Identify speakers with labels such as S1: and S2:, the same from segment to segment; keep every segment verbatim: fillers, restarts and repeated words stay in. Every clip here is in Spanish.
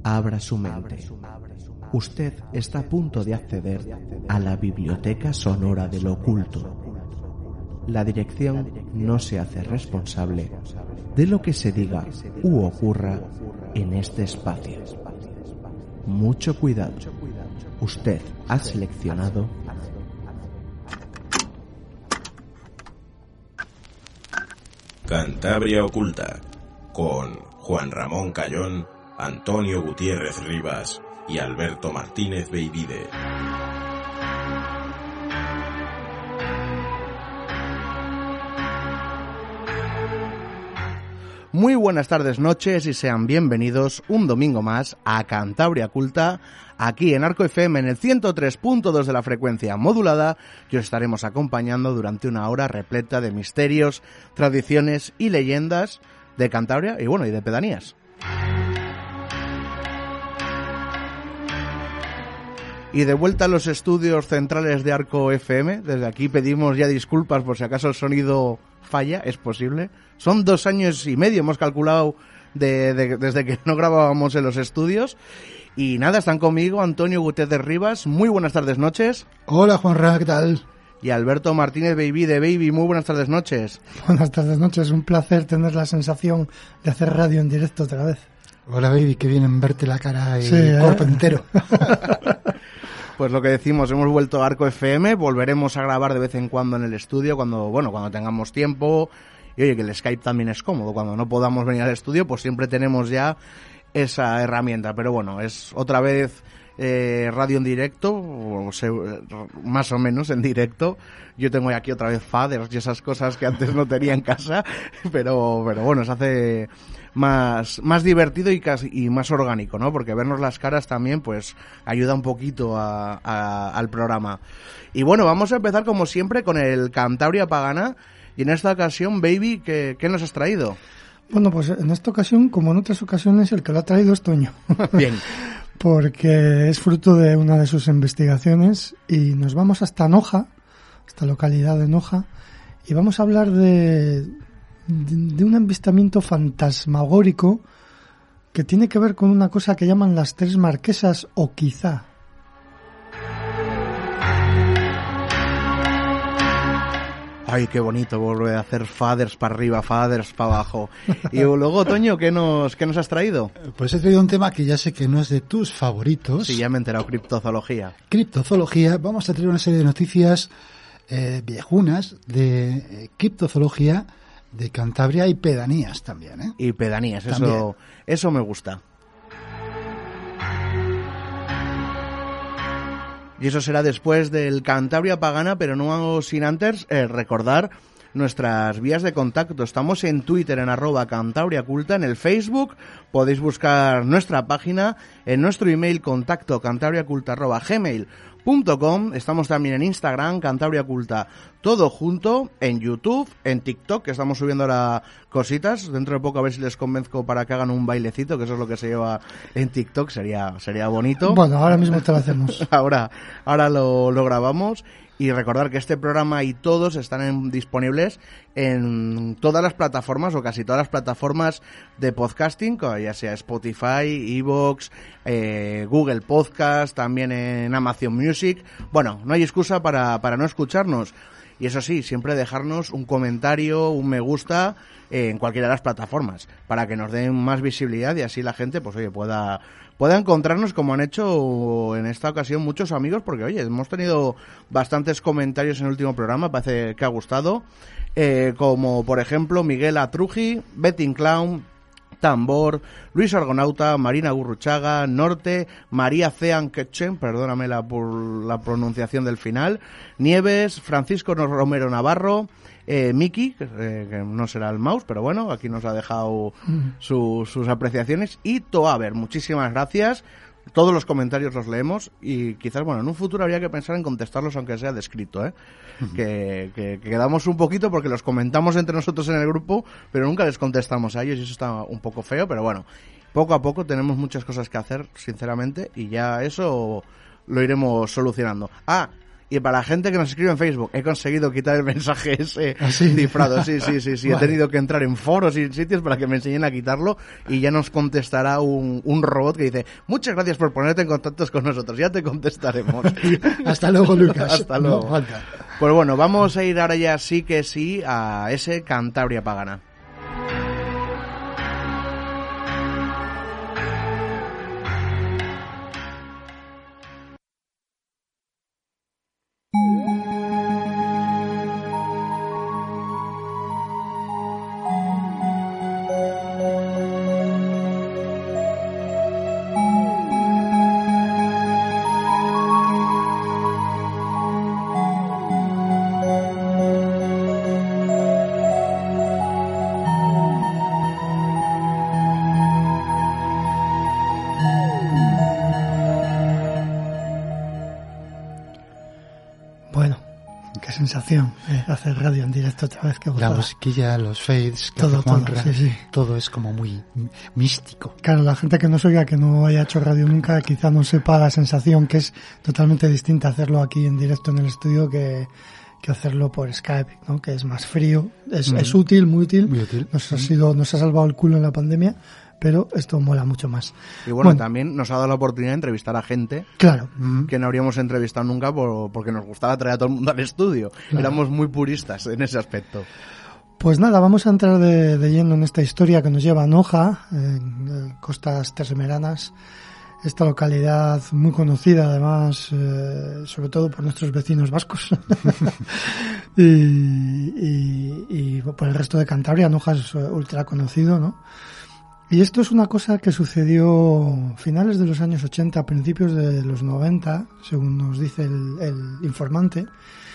S1: abra su mente. Usted está a punto de acceder a la biblioteca sonora de lo oculto. La dirección no se hace responsable de lo que se diga u ocurra en este espacio. Mucho cuidado. Usted ha seleccionado
S2: Cantabria Oculta, con Juan Ramón Cayón, Antonio Gutiérrez Rivas y Alberto Martínez Beivide.
S3: Muy buenas tardes, noches y sean bienvenidos un domingo más a Cantabria Oculta, aquí en Arco F M en el ciento tres punto dos de la frecuencia modulada, que os estaremos acompañando durante una hora repleta de misterios, tradiciones y leyendas de Cantabria y bueno, y de pedanías. Y de vuelta a los estudios centrales de Arco F M, desde aquí pedimos ya disculpas por si acaso el sonido falla, es posible. Son dos años y medio, hemos calculado, de, de, desde que no grabábamos en los estudios. Y nada, están conmigo Antonio Gutiérrez Rivas, muy buenas tardes, noches.
S4: Hola Juanra, ¿qué tal?
S3: Y Alberto Martínez Baby de Baby, muy buenas tardes, noches.
S5: Buenas tardes, noches, un placer tener la sensación de hacer radio en directo otra vez.
S4: Hola Baby, qué bien en verte la cara y
S5: sí,
S4: el
S5: ¿eh?
S4: cuerpo entero.
S3: Pues lo que decimos, hemos vuelto a Arco F M, volveremos a grabar de vez en cuando en el estudio, cuando bueno cuando tengamos tiempo. Y oye, que el Skype también es cómodo, cuando no podamos venir al estudio, pues siempre tenemos ya esa herramienta. Pero bueno, es otra vez eh, radio en directo, o se, más o menos en directo. Yo tengo aquí otra vez faders y esas cosas que antes no tenía en casa, pero pero bueno, se hace más más divertido y casi y más orgánico, ¿no? Porque vernos las caras también pues ayuda un poquito a, a, al programa. Y bueno, vamos a empezar como siempre con el Cantabria Pagana. Y en esta ocasión, Baby, ¿qué, qué nos has traído?
S5: Bueno, pues en esta ocasión, como en otras ocasiones, el que lo ha traído es Toño.
S3: Bien.
S5: Porque es fruto de una de sus investigaciones y nos vamos hasta Noja, esta localidad de Noja, y vamos a hablar de, de, de un avistamiento fantasmagórico que tiene que ver con una cosa que llaman las tres marquesas o quizá.
S3: Ay, qué bonito volver a hacer faders para arriba, faders para abajo. Y luego, Toño, ¿qué nos, qué nos has traído?
S4: Pues he traído un tema que ya sé que no es de tus favoritos.
S3: Sí, ya me he enterado, criptozoología.
S4: Criptozoología. Vamos a traer una serie de noticias eh, viejunas de eh, criptozoología de Cantabria y pedanías también, ¿eh?
S3: Y pedanías,
S4: también.
S3: eso, eso me gusta. Y eso será después del Cantabria Pagana, pero no sin antes eh, recordar nuestras vías de contacto. Estamos en Twitter en arroba Cantabria Oculta, en el Facebook podéis buscar nuestra página, en nuestro email contacto cantabriaoculta arroba gmail punto com. Estamos también en Instagram, Cantabria Oculta, todo junto, en YouTube, en TikTok, que estamos subiendo ahora cositas. Dentro de poco a ver si les convenzco para que hagan un bailecito, que eso es lo que se lleva en TikTok, sería sería bonito.
S5: Bueno, ahora mismo te lo hacemos.
S3: ahora ahora lo, lo grabamos. Y recordar que este programa y todos están en, disponibles en todas las plataformas o casi todas las plataformas de podcasting, ya sea Spotify, iVoox, eh, Google Podcast, también en Amazon Music. Bueno, no hay excusa para, para no escucharnos. Y eso sí, siempre dejarnos un comentario, un me gusta eh, en cualquiera de las plataformas para que nos den más visibilidad y así la gente pues oye pueda pueda encontrarnos como han hecho en esta ocasión muchos amigos, porque oye, hemos tenido bastantes comentarios en el último programa, parece que ha gustado, eh, como por ejemplo Miguel Atruji, Betting Clown, Tambor, Luis Argonauta, Marina Gurruchaga, Norte, María Cean Quechen, perdóname la, por la pronunciación del final, Nieves, Francisco Romero Navarro, eh, Miki, que, eh, que no será el mouse, pero bueno, aquí nos ha dejado su, sus apreciaciones, y Toaber, muchísimas gracias. Todos los comentarios los leemos y quizás, bueno, en un futuro habría que pensar en contestarlos aunque sea de escrito, ¿eh? Uh-huh. que, que, que quedamos un poquito porque los comentamos entre nosotros en el grupo, pero nunca les contestamos a ellos y eso está un poco feo, pero bueno, poco a poco tenemos muchas cosas que hacer, sinceramente, y ya eso lo iremos solucionando. Ah, Y para la gente que nos escribe en Facebook, he conseguido quitar el mensaje ese
S4: ¿Ah, sí?
S3: cifrado. Sí, sí, sí, sí.
S4: Vale.
S3: He tenido que entrar en foros y sitios para que me enseñen a quitarlo y ya nos contestará un, un robot que dice, muchas gracias por ponerte en contacto con nosotros, ya te contestaremos.
S4: Hasta luego, Lucas.
S3: Hasta luego.
S4: No falta.
S3: Pues bueno, vamos a ir ahora ya sí que sí a ese Cantabria Pagana.
S5: Sensación eh, hacer radio en directo otra vez, que
S4: La musiquilla, los fades, que
S5: todo,
S4: hace Juanra,
S5: todo, sí, sí.
S4: todo es como muy místico.
S5: Claro, la gente que nos oiga, que no haya hecho radio nunca, quizá no sepa la sensación, que es totalmente distinta hacerlo aquí en directo en el estudio que, que hacerlo por Skype, ¿no? Que es más frío, es, mm. es útil, muy útil,
S4: muy útil.
S5: Nos ha sido, nos ha salvado el culo en la pandemia, pero esto mola mucho más.
S3: Y bueno,
S5: bueno,
S3: también nos ha dado la oportunidad de entrevistar a gente
S5: claro,
S3: que no habríamos entrevistado nunca por, porque nos gustaba traer a todo el mundo al estudio. Claro. Éramos muy puristas en ese aspecto.
S5: Pues nada, vamos a entrar de, de lleno en esta historia que nos lleva a Noja, en costas termeranas, esta localidad muy conocida además, eh, sobre todo por nuestros vecinos vascos y, y, y por el resto de Cantabria. Noja es ultra conocido, ¿no? Y esto es una cosa que sucedió a finales de los años ochenta, principios de los noventa, según nos dice el, el informante.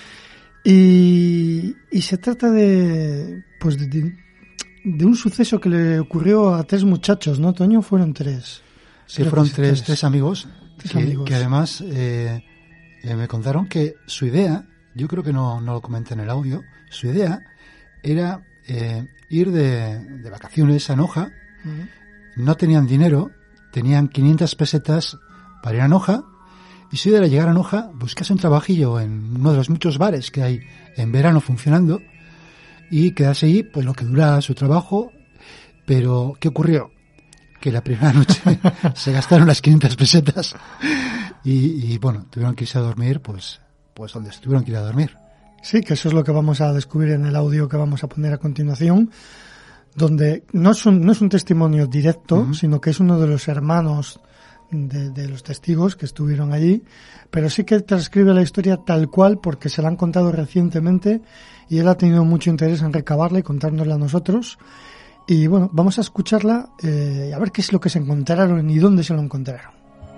S5: Y, y se trata de, pues de, de un suceso que le ocurrió a tres muchachos, ¿no, Toño? Fueron tres.
S4: Sí, fueron tres, tres, tres amigos,
S5: tres
S4: que,
S5: amigos
S4: que además eh, eh, me contaron que su idea, yo creo que no, no lo comenté en el audio, su idea era eh, ir de, de vacaciones a Noja. Uh-huh. No tenían dinero, tenían quinientas pesetas para ir a Noja, y su idea era llegar a Noja, buscarse un trabajillo en uno de los muchos bares que hay en verano funcionando y quedarse ahí pues lo que dura su trabajo. Pero ¿qué ocurrió? Que la primera noche se gastaron las quinientas pesetas y, y bueno, tuvieron que irse a dormir pues, pues donde tuvieron que ir a dormir.
S5: Sí, que eso es lo que vamos a descubrir en el audio que vamos a poner a continuación, donde no es un, no es un testimonio directo, uh-huh. sino que es uno de los hermanos de, de los testigos que estuvieron allí, pero sí que transcribe la historia tal cual porque se la han contado recientemente y él ha tenido mucho interés en recabarla y contárnosla a nosotros. Y bueno, vamos a escucharla eh, a ver qué es lo que se encontraron y dónde se lo encontraron.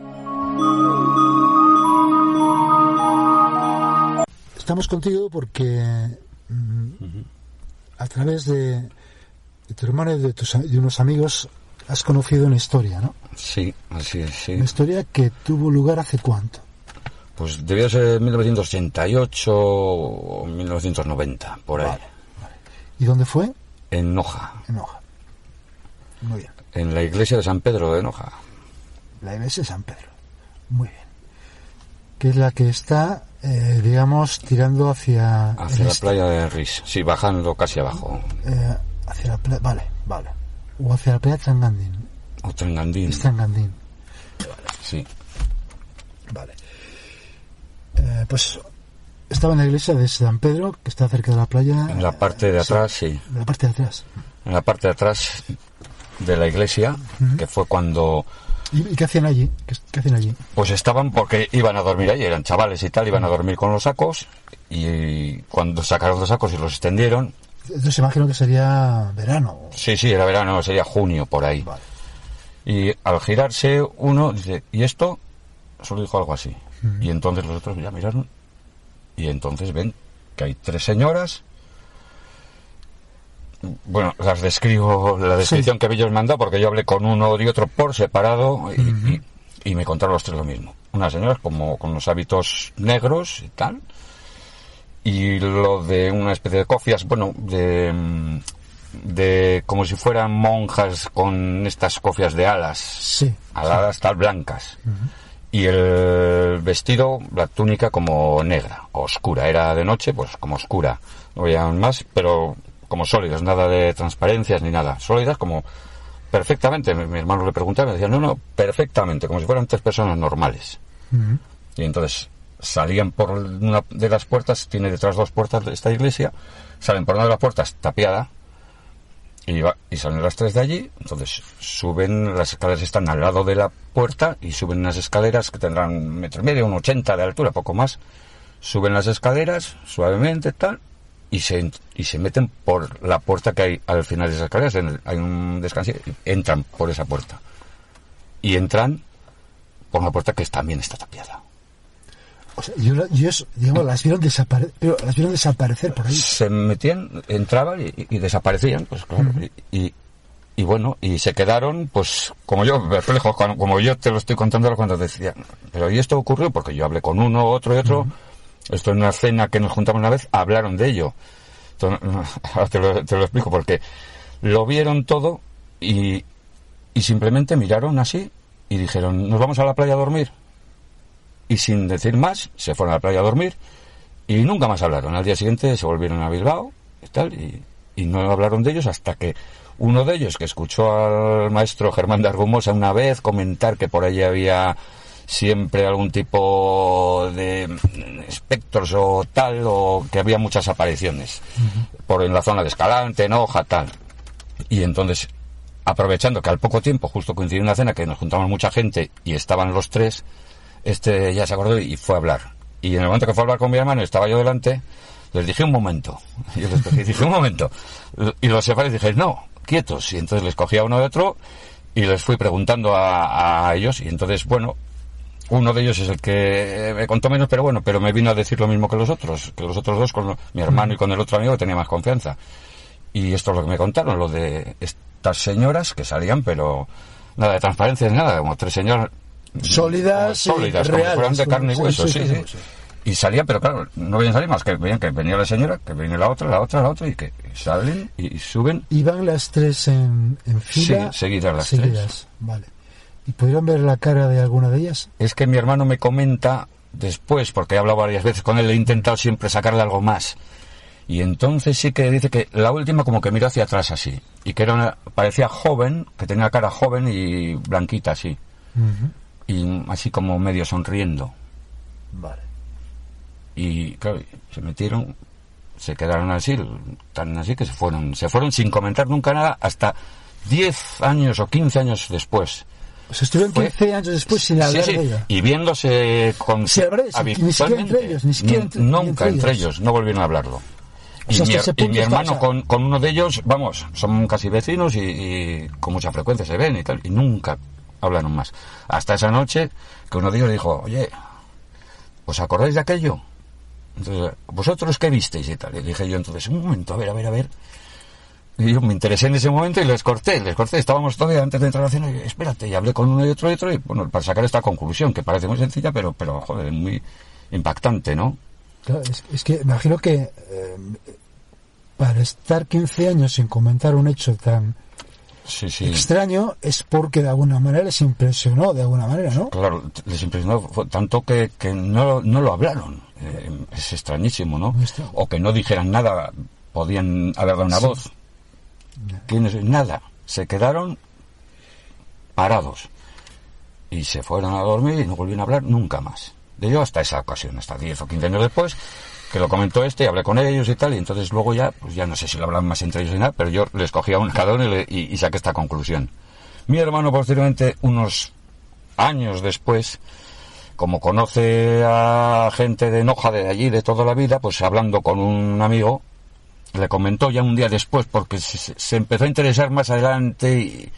S4: Estamos contigo porque mm, uh-huh. a través de de tu hermano y de, tus, de unos amigos has conocido una historia, ¿no?
S6: Sí, así es, sí.
S4: Una historia que tuvo lugar ¿hace cuánto?
S6: Pues debió ser mil novecientos ochenta y ocho o mil novecientos noventa, por ahí.
S4: Vale, vale. ¿Y dónde fue?
S6: En Noja.
S4: En Noja. Muy bien.
S6: En la iglesia de San Pedro de Noja.
S4: La iglesia de San Pedro. Muy bien. Que es la que está, eh, digamos, tirando hacia...
S6: Hacia la este. playa de Ris. Sí, bajando casi abajo.
S4: Eh... Hacia la playa, vale, vale. O hacia la playa Trangandín.
S6: O Trangandín.
S4: Es Trangandín.
S6: Vale. Sí.
S4: Vale. Eh, pues estaba en la iglesia de San Pedro, que está cerca de la playa.
S6: En la parte de atrás, sí. sí.
S4: En la parte de atrás.
S6: En la parte de atrás de la iglesia, uh-huh. que fue cuando...
S4: ¿Y qué hacían allí? ¿Qué, qué hacían allí?
S6: Pues estaban porque iban a dormir allí, eran chavales y tal, iban a dormir con los sacos, y cuando sacaron los sacos y los extendieron...
S4: Entonces imagino que sería verano.
S6: Sí, sí, era verano, sería junio, por ahí.
S4: Vale.
S6: Y al girarse uno dice, ¿y esto? Solo dijo algo así. Uh-huh. Y entonces los otros ya miraron y entonces ven que hay tres señoras. Bueno, las describo, la descripción sí. que ellos me han dado, porque yo hablé con uno y otro por separado y, uh-huh. y, y me contaron los tres lo mismo. Unas señoras como con los hábitos negros y tal. Y lo de una especie de cofias, bueno, de, de como si fueran monjas con estas cofias de alas,
S4: sí,
S6: aladas
S4: sí.
S6: tal blancas,
S4: uh-huh.
S6: y el vestido, la túnica como negra, oscura. Era de noche, pues como oscura. No veían más, pero como sólidas, nada de transparencias ni nada. Sólidas como perfectamente. Mi, mi hermano le preguntaba y me decía, no, no, perfectamente, como si fueran tres personas normales. Uh-huh. Y entonces salían por una de las puertas, tiene detrás dos puertas de esta iglesia, salen por una de las puertas tapiada, y, va, y salen las tres de allí. Entonces suben, las escaleras están al lado de la puerta y suben unas escaleras que tendrán un metro y medio, un ochenta de altura, poco más. Suben las escaleras suavemente, tal, y se y se meten por la puerta que hay al final de esas escaleras. En el, hay un descanso, entran por esa puerta y entran por una puerta que también está tapiada.
S4: O sea, yo, yo digamos, las vieron desaparecer, pero las vieron desaparecer por ahí.
S6: Se metían, entraban y, y desaparecían, pues claro. Uh-huh. y, y, y bueno, y se quedaron, pues como yo, reflejo, como yo te lo estoy contando cuando decía, pero ¿y esto ocurrió? Porque yo hablé con uno, otro y otro. Uh-huh. Esto en una cena que nos juntamos una vez, hablaron de ello. Entonces, ahora te lo, te lo explico, porque lo vieron todo y, y simplemente miraron así y dijeron, ¿nos vamos a la playa a dormir? Y sin decir más, se fueron a la playa a dormir y nunca más hablaron. Al día siguiente se volvieron a Bilbao y tal, y, y no hablaron de ellos hasta que uno de ellos, que escuchó al maestro Germán de Argumosa una vez comentar que por allí había siempre algún tipo de espectros o tal, o que había muchas apariciones, uh-huh, por en la zona de Escalante, Noja, tal. Y entonces, aprovechando que al poco tiempo justo coincidió una cena que nos juntamos mucha gente y estaban los tres, este ya se acordó y fue a hablar. Y en el momento que fue a hablar con mi hermano, estaba yo delante, les dije un momento. Yo les cogí, dije un momento. Y los separé y dije, no, quietos. Y entonces les cogí a uno de otro y les fui preguntando a, a ellos. Y entonces, bueno, uno de ellos es el que me contó menos, pero bueno, pero me vino a decir lo mismo que los otros, que los otros dos, con mi hermano y con el otro amigo, que tenía más confianza. Y esto es lo que me contaron, lo de estas señoras que salían, pero nada de transparencia ni nada, como tres señoras
S4: sólidas,
S6: sólidas, como si fueran de carne y hueso, sí, sí, sí, sí. Y salían, pero claro, no veían salir más que veían que venía la señora, que viene la otra, la otra, la otra, y que salen y suben.
S4: ¿Iban las tres en, en fila?
S6: Sí, seguidas las
S4: seguidas,
S6: tres.
S4: Vale. ¿Y pudieron ver la cara de alguna de ellas?
S6: Es que mi hermano me comenta después, porque he hablado varias veces con él, he intentado siempre sacarle algo más. Y entonces sí que dice que la última como que miró hacia atrás así, y que era una, parecía joven, que tenía cara joven y blanquita así. Uh-huh. Y así como medio sonriendo.
S4: Vale.
S6: Y claro, se metieron, se quedaron así, tan así que se fueron, se fueron sin comentar nunca nada hasta diez años o quince años después.
S4: O sea, estuvieron quince años después sin hablar
S6: sí, sí,
S4: de ella.
S6: Y viéndose con
S4: sí, ni siquiera entre ellos, ni siquiera entre,
S6: ni, nunca entre ellos.
S4: entre
S6: ellos, no volvieron a hablarlo.
S4: O sea,
S6: y, mi, y mi hermano
S4: está, o sea,
S6: con, con uno de ellos, vamos, son casi vecinos y, y con mucha frecuencia se ven y tal, y nunca hablaron más. Hasta esa noche que uno de ellos dijo, oye, ¿os acordáis de aquello? Entonces, ¿vosotros qué visteis y tal? Y dije yo entonces, un momento, a ver, a ver, a ver. Y yo me interesé en ese momento y les corté, les corté. Estábamos todavía antes de entrar a la cena y espérate, y hablé con uno y otro y otro y bueno, para sacar esta conclusión, que parece muy sencilla, pero, pero joder, muy impactante, ¿no?
S4: Claro, es, es que imagino que eh, para estar quince años sin comentar un hecho tan
S6: sí, sí.
S4: extraño es porque de alguna manera les impresionó, de alguna manera, ¿no?
S6: Claro, les impresionó tanto que, que no, no lo hablaron. Eh, es extrañísimo, ¿no? O que no dijeran nada, podían haber dado una sí. voz. ¿Quiénes? Nada. Se quedaron parados. Y se fueron a dormir y no volvieron a hablar nunca más. De ello hasta esa ocasión, hasta diez o quince años después, que lo comentó este, y hablé con ellos y tal, y entonces luego ya, pues ya no sé si lo hablan más entre ellos y nada, pero yo les cogía un cada uno y, le, y, y saqué esta conclusión. Mi hermano posteriormente, unos años después, como conoce a gente de Noja de allí, de toda la vida, pues hablando con un amigo, le comentó ya un día después, porque se, se empezó a interesar más adelante y,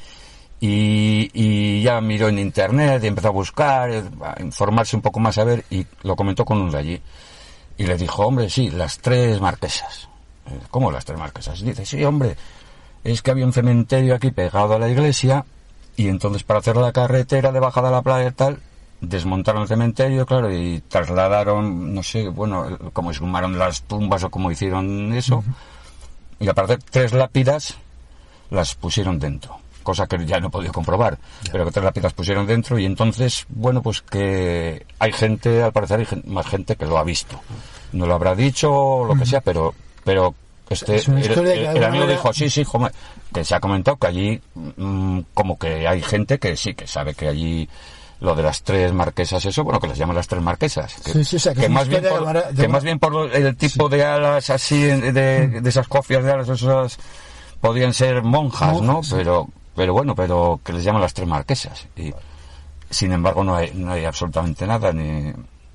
S6: y, y ya miró en internet y empezó a buscar, a informarse un poco más, a ver, y lo comentó con uno de allí. Y le dijo, hombre, sí, las tres marquesas. ¿Cómo las tres marquesas? Dice, sí, hombre, es que había un cementerio aquí pegado a la iglesia y entonces para hacer la carretera de bajada a la playa y tal, desmontaron el cementerio, claro, y trasladaron, no sé, bueno, como exhumaron las tumbas o como hicieron eso, uh-huh. y aparte tres lápidas las pusieron dentro. cosa que ya no he podido comprobar, yeah. pero que tres lápidas pusieron dentro, y entonces, bueno, pues que hay gente, al parecer hay gente, más gente que lo ha visto. No lo habrá dicho o lo mm. que sea, pero pero este el, el, el amigo dijo, sí, sí, joder, que se ha comentado que allí mmm, como que hay gente que sí, que sabe que allí lo de las tres marquesas, eso, bueno, que les llaman las tres marquesas, que, sí, sí, o sea, que, que, más, bien por, de... que más bien por el tipo sí. de alas así, de, de, de esas cofias de alas, esas podían ser monjas, monjas ¿no? Sí. Pero pero bueno, pero que les llaman las tres marquesas, y sin embargo no hay, no hay absolutamente nada, ni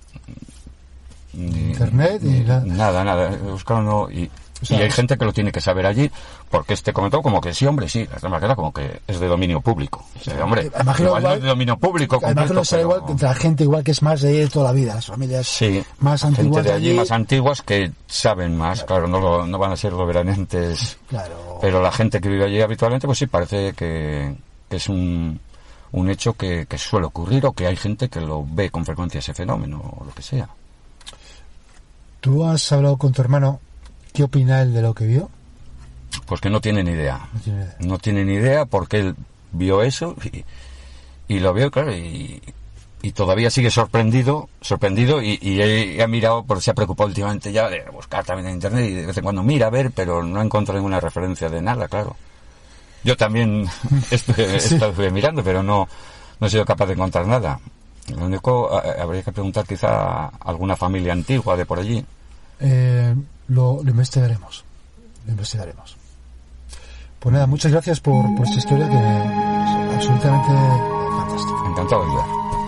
S6: ni
S4: internet, ni, ni la...
S6: nada, nada, buscando, y O sea, y hay gente que lo tiene que saber allí, porque este comentó como que sí, hombre, sí, la marquesa como que es de dominio público. O sea, hombre,
S4: imagino
S6: igual,
S4: igual
S6: no es de dominio público completo,
S4: no será
S6: pero...
S4: igual entre la gente igual que es más de toda la vida, las familias
S6: sí,
S4: más antiguas
S6: gente de allí,
S4: allí,
S6: más antiguas que saben más, claro, claro no, lo, no van a ser los veraneantes,
S4: claro.
S6: Pero la gente que vive allí habitualmente, pues sí, parece que, que es un, un hecho que, que suele ocurrir, o que hay gente que lo ve con frecuencia, ese fenómeno, o lo que sea.
S4: ¿Tú has hablado con tu hermano? ¿Qué opina él de lo que vio?
S6: Pues que no tiene ni idea.
S4: No tiene idea,
S6: no tiene ni idea porque él vio eso y, y lo vio, claro, y, y todavía sigue sorprendido, sorprendido y, y he, ha mirado, porque se ha preocupado últimamente ya de buscar también en internet, y de vez en cuando mira a ver, pero no encontrado ninguna referencia de nada, claro. Yo también estuve, sí. estuve mirando, pero no, no he sido capaz de encontrar nada. Lo único, habría que preguntar quizá a alguna familia antigua de por allí.
S4: Eh, lo, lo investigaremos. Lo investigaremos. Pues nada, muchas gracias por, por esta historia que es absolutamente fantástica.
S6: Encantado de ayudar.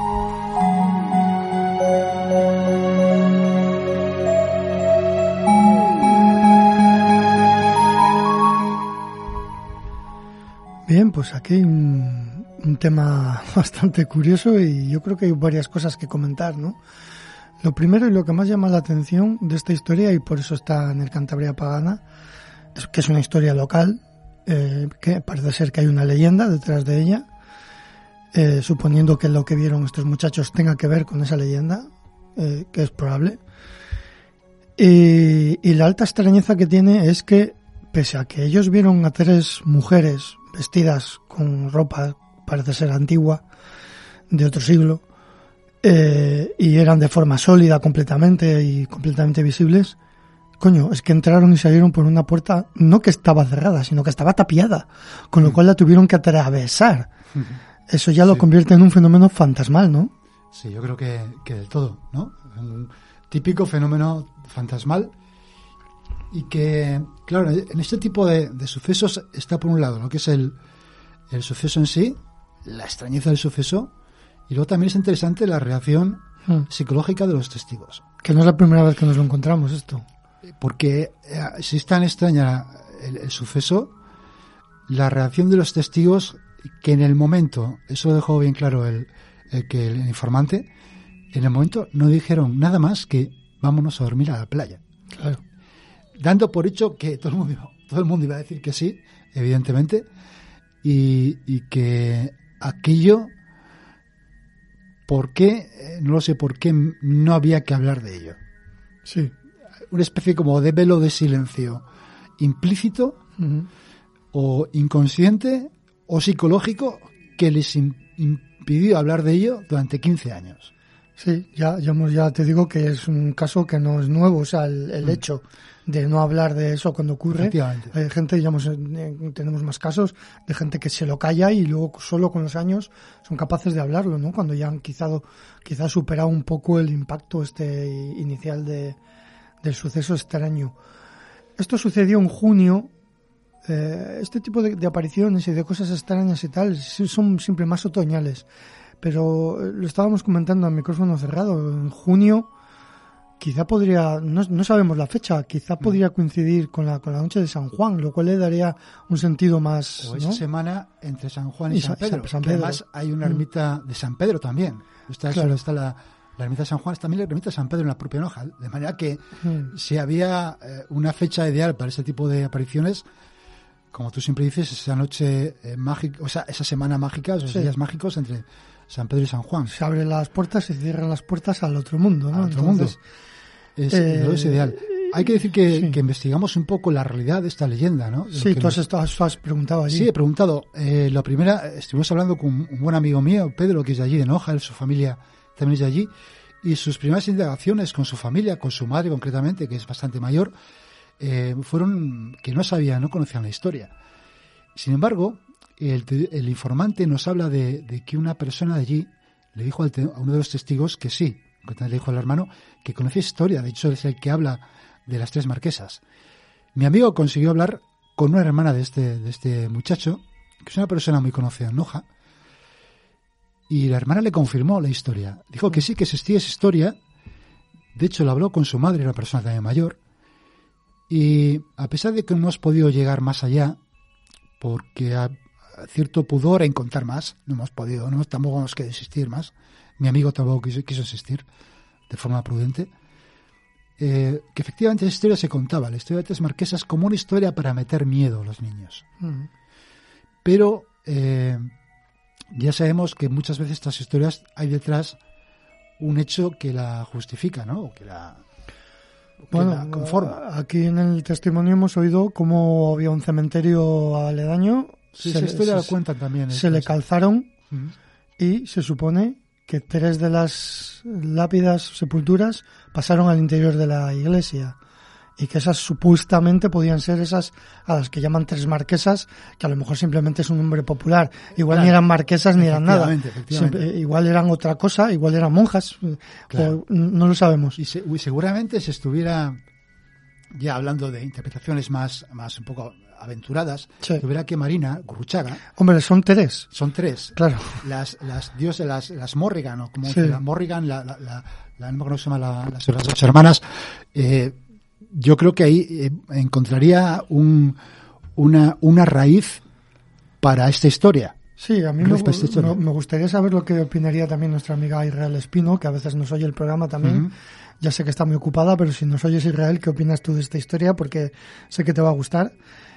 S5: Bien, pues aquí hay un, un tema bastante curioso y yo creo que hay varias cosas que comentar, ¿no? Lo primero y lo que más llama la atención de esta historia, y por eso está en el Cantabria Pagana, es que es una historia local, eh, que parece ser que hay una leyenda detrás de ella, eh, suponiendo que lo que vieron estos muchachos tenga que ver con esa leyenda, eh, que es probable. Y, y la alta extrañeza que tiene es que, pese a que ellos vieron a tres mujeres vestidas con ropa, parece ser antigua, de otro siglo, eh, y eran de forma sólida completamente y completamente visibles, coño, es que entraron y salieron por una puerta no que estaba cerrada, sino que estaba tapiada, con lo cual la tuvieron que atravesar. Eso ya lo sí. convierte en un fenómeno fantasmal, ¿no?
S4: Sí, yo creo que, que del todo, ¿no? Un típico fenómeno fantasmal, y que, claro, en este tipo de, de sucesos está por un lado lo que es el, el suceso en sí, la extrañeza del suceso, y luego también es interesante la reacción hmm. psicológica de los testigos.
S5: Que no es la primera vez que nos lo encontramos esto.
S4: Porque eh, si es tan extraña el, el suceso, la reacción de los testigos, que en el momento, eso lo dejó bien claro el, el que el informante, en el momento no dijeron nada más que vámonos a dormir a la playa.
S5: Claro.
S4: Dando por hecho que todo el mundo, todo el mundo iba a decir que sí, evidentemente, y, y que aquello, ¿por qué? No lo sé por qué no había que hablar de ello.
S5: Sí.
S4: Una especie como de velo de silencio implícito, uh-huh. o inconsciente o psicológico, que les impidió hablar de ello durante quince años.
S5: Sí, ya, ya, ya te digo que es un caso que no es nuevo, o sea, el, el mm. hecho de no hablar de eso cuando ocurre. Hay gente, digamos, tenemos más casos de gente que se lo calla y luego solo con los años son capaces de hablarlo, ¿no? Cuando ya han quizá, quizá superado un poco el impacto este inicial de, del suceso extraño. Esto sucedió en junio. Eh, este tipo de, de apariciones y de cosas extrañas y tal son siempre más otoñales. Pero lo estábamos comentando a micrófono cerrado. En junio quizá podría, no, no sabemos la fecha, quizá podría coincidir con la con la noche de San Juan, lo cual le daría un sentido más,
S4: o esa ¿no? semana entre San Juan y, y San Pedro.
S5: San Pedro.
S4: Además hay una ermita mm. de San Pedro también. Está, claro. está la, la ermita de San Juan, también la ermita de San Pedro en la propia Noja. De manera que mm. si había eh, una fecha ideal para este tipo de apariciones, como tú siempre dices, esa noche eh, mágica, o sea, esa semana mágica, esos sí. días mágicos entre San Pedro y San Juan.
S5: Se abren las puertas y se cierran las puertas al otro mundo, ¿no?
S4: Al otro Entonces, mundo. Es,
S5: eh,
S4: es ideal. hay que decir que,
S5: sí.
S4: que investigamos un poco la realidad de esta leyenda, ¿no? De
S5: Sí, tú
S4: nos...
S5: has, estado, has preguntado allí.
S4: Sí, he preguntado. Eh, la primera, estuvimos hablando con un buen amigo mío, Pedro, que es de allí, de Noja, su familia también es de allí, y sus primeras indagaciones con su familia, con su madre concretamente, que es bastante mayor, eh, fueron que no sabían, no conocían la historia. Sin embargo, el, el informante nos habla de, de que una persona de allí le dijo al te, a uno de los testigos que sí, que le dijo al hermano que conocía historia, de hecho es el que habla de las tres marquesas. Mi amigo consiguió hablar con una hermana de este, de este muchacho, que es una persona muy conocida en Noja, y la hermana le confirmó la historia. Dijo que sí, que existía esa historia, de hecho lo habló con su madre, una persona también mayor, y a pesar de que no hemos podido llegar más allá, porque a cierto pudor en contar más, no hemos podido, no tampoco hemos que desistir más, mi amigo tampoco quiso, quiso insistir de forma prudente, eh, que efectivamente esa historia se contaba, la historia de Tres Marquesas, como una historia para meter miedo a los niños. Uh-huh. Pero eh, ya sabemos que muchas veces estas historias hay detrás un hecho que la justifica, ¿no? O que la, o que
S5: bueno,
S4: la conforma.
S5: Aquí en el testimonio hemos oído cómo había un cementerio aledaño.
S4: Sí,
S5: se,
S4: esa historia
S5: se,
S4: la cuentan también.
S5: Se le calzaron
S4: uh-huh.
S5: y se supone que tres de las lápidas, sepulturas, pasaron al interior de la iglesia y que esas supuestamente podían ser esas a las que llaman tres marquesas, que a lo mejor simplemente es un nombre popular, igual claro. ni eran marquesas ni eran nada, Siempre, igual eran otra cosa, igual eran monjas, claro. o, no lo sabemos.
S4: Y se, seguramente se estuviera ya hablando de interpretaciones más, más un poco aventuradas, sí. tuviera que Marina Gurruchaga.
S5: Hombre, son tres.
S4: Son tres.
S5: Claro.
S4: Las, las dioses, las, las Morrigan, o como
S5: sí.
S4: la Morrigan, la, la, la, la, no se llama la, las, las dos hermanas, eh, yo creo que ahí eh, encontraría un, una, una raíz para esta historia.
S5: Sí, a mí me, me, me gustaría saber lo que opinaría también nuestra amiga Israel Espino, que a veces nos oye el programa también. Uh-huh. Ya sé que está muy ocupada, pero si nos oyes, Israel, ¿qué opinas tú de esta historia? Porque sé que te va a gustar.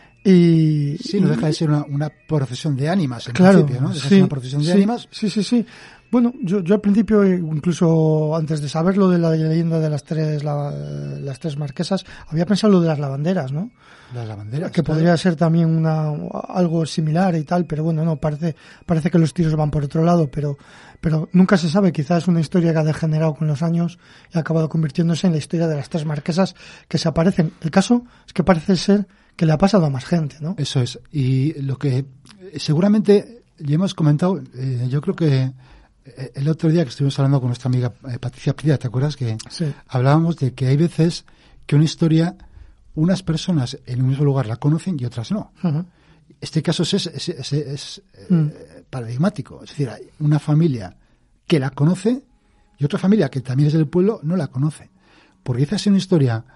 S5: Y,
S4: sí, no deja de ser una, una procesión de ánimas, en
S5: claro,
S4: principio, ¿no? Deja
S5: sí,
S4: de ser una procesión de
S5: sí,
S4: ánimas.
S5: Sí, sí, sí. Bueno, yo, yo al principio, incluso antes de saber lo de la leyenda de las tres, la, las tres marquesas, había pensado lo de las lavanderas, ¿no?
S4: Las lavanderas.
S5: Que claro. podría ser también una algo similar y tal, pero bueno, no, parece parece que los tiros van por otro lado, pero pero nunca se sabe, quizás es una historia que ha degenerado con los años y ha acabado convirtiéndose en la historia de las tres marquesas que se aparecen. El caso es que parece ser que le ha pasado a más gente, ¿no?
S4: Eso es. Y lo que seguramente ya hemos comentado, eh, yo creo que el otro día que estuvimos hablando con nuestra amiga eh, Patricia Prida, ¿te acuerdas? Que
S5: sí.
S4: hablábamos de que hay veces que una historia, unas personas en un mismo lugar la conocen y otras no.
S5: Uh-huh.
S4: Este caso es, es, es, es
S5: mm.
S4: eh, paradigmático. Es decir, hay una familia que la conoce y otra familia que también es del pueblo no la conoce. Porque esa es una historia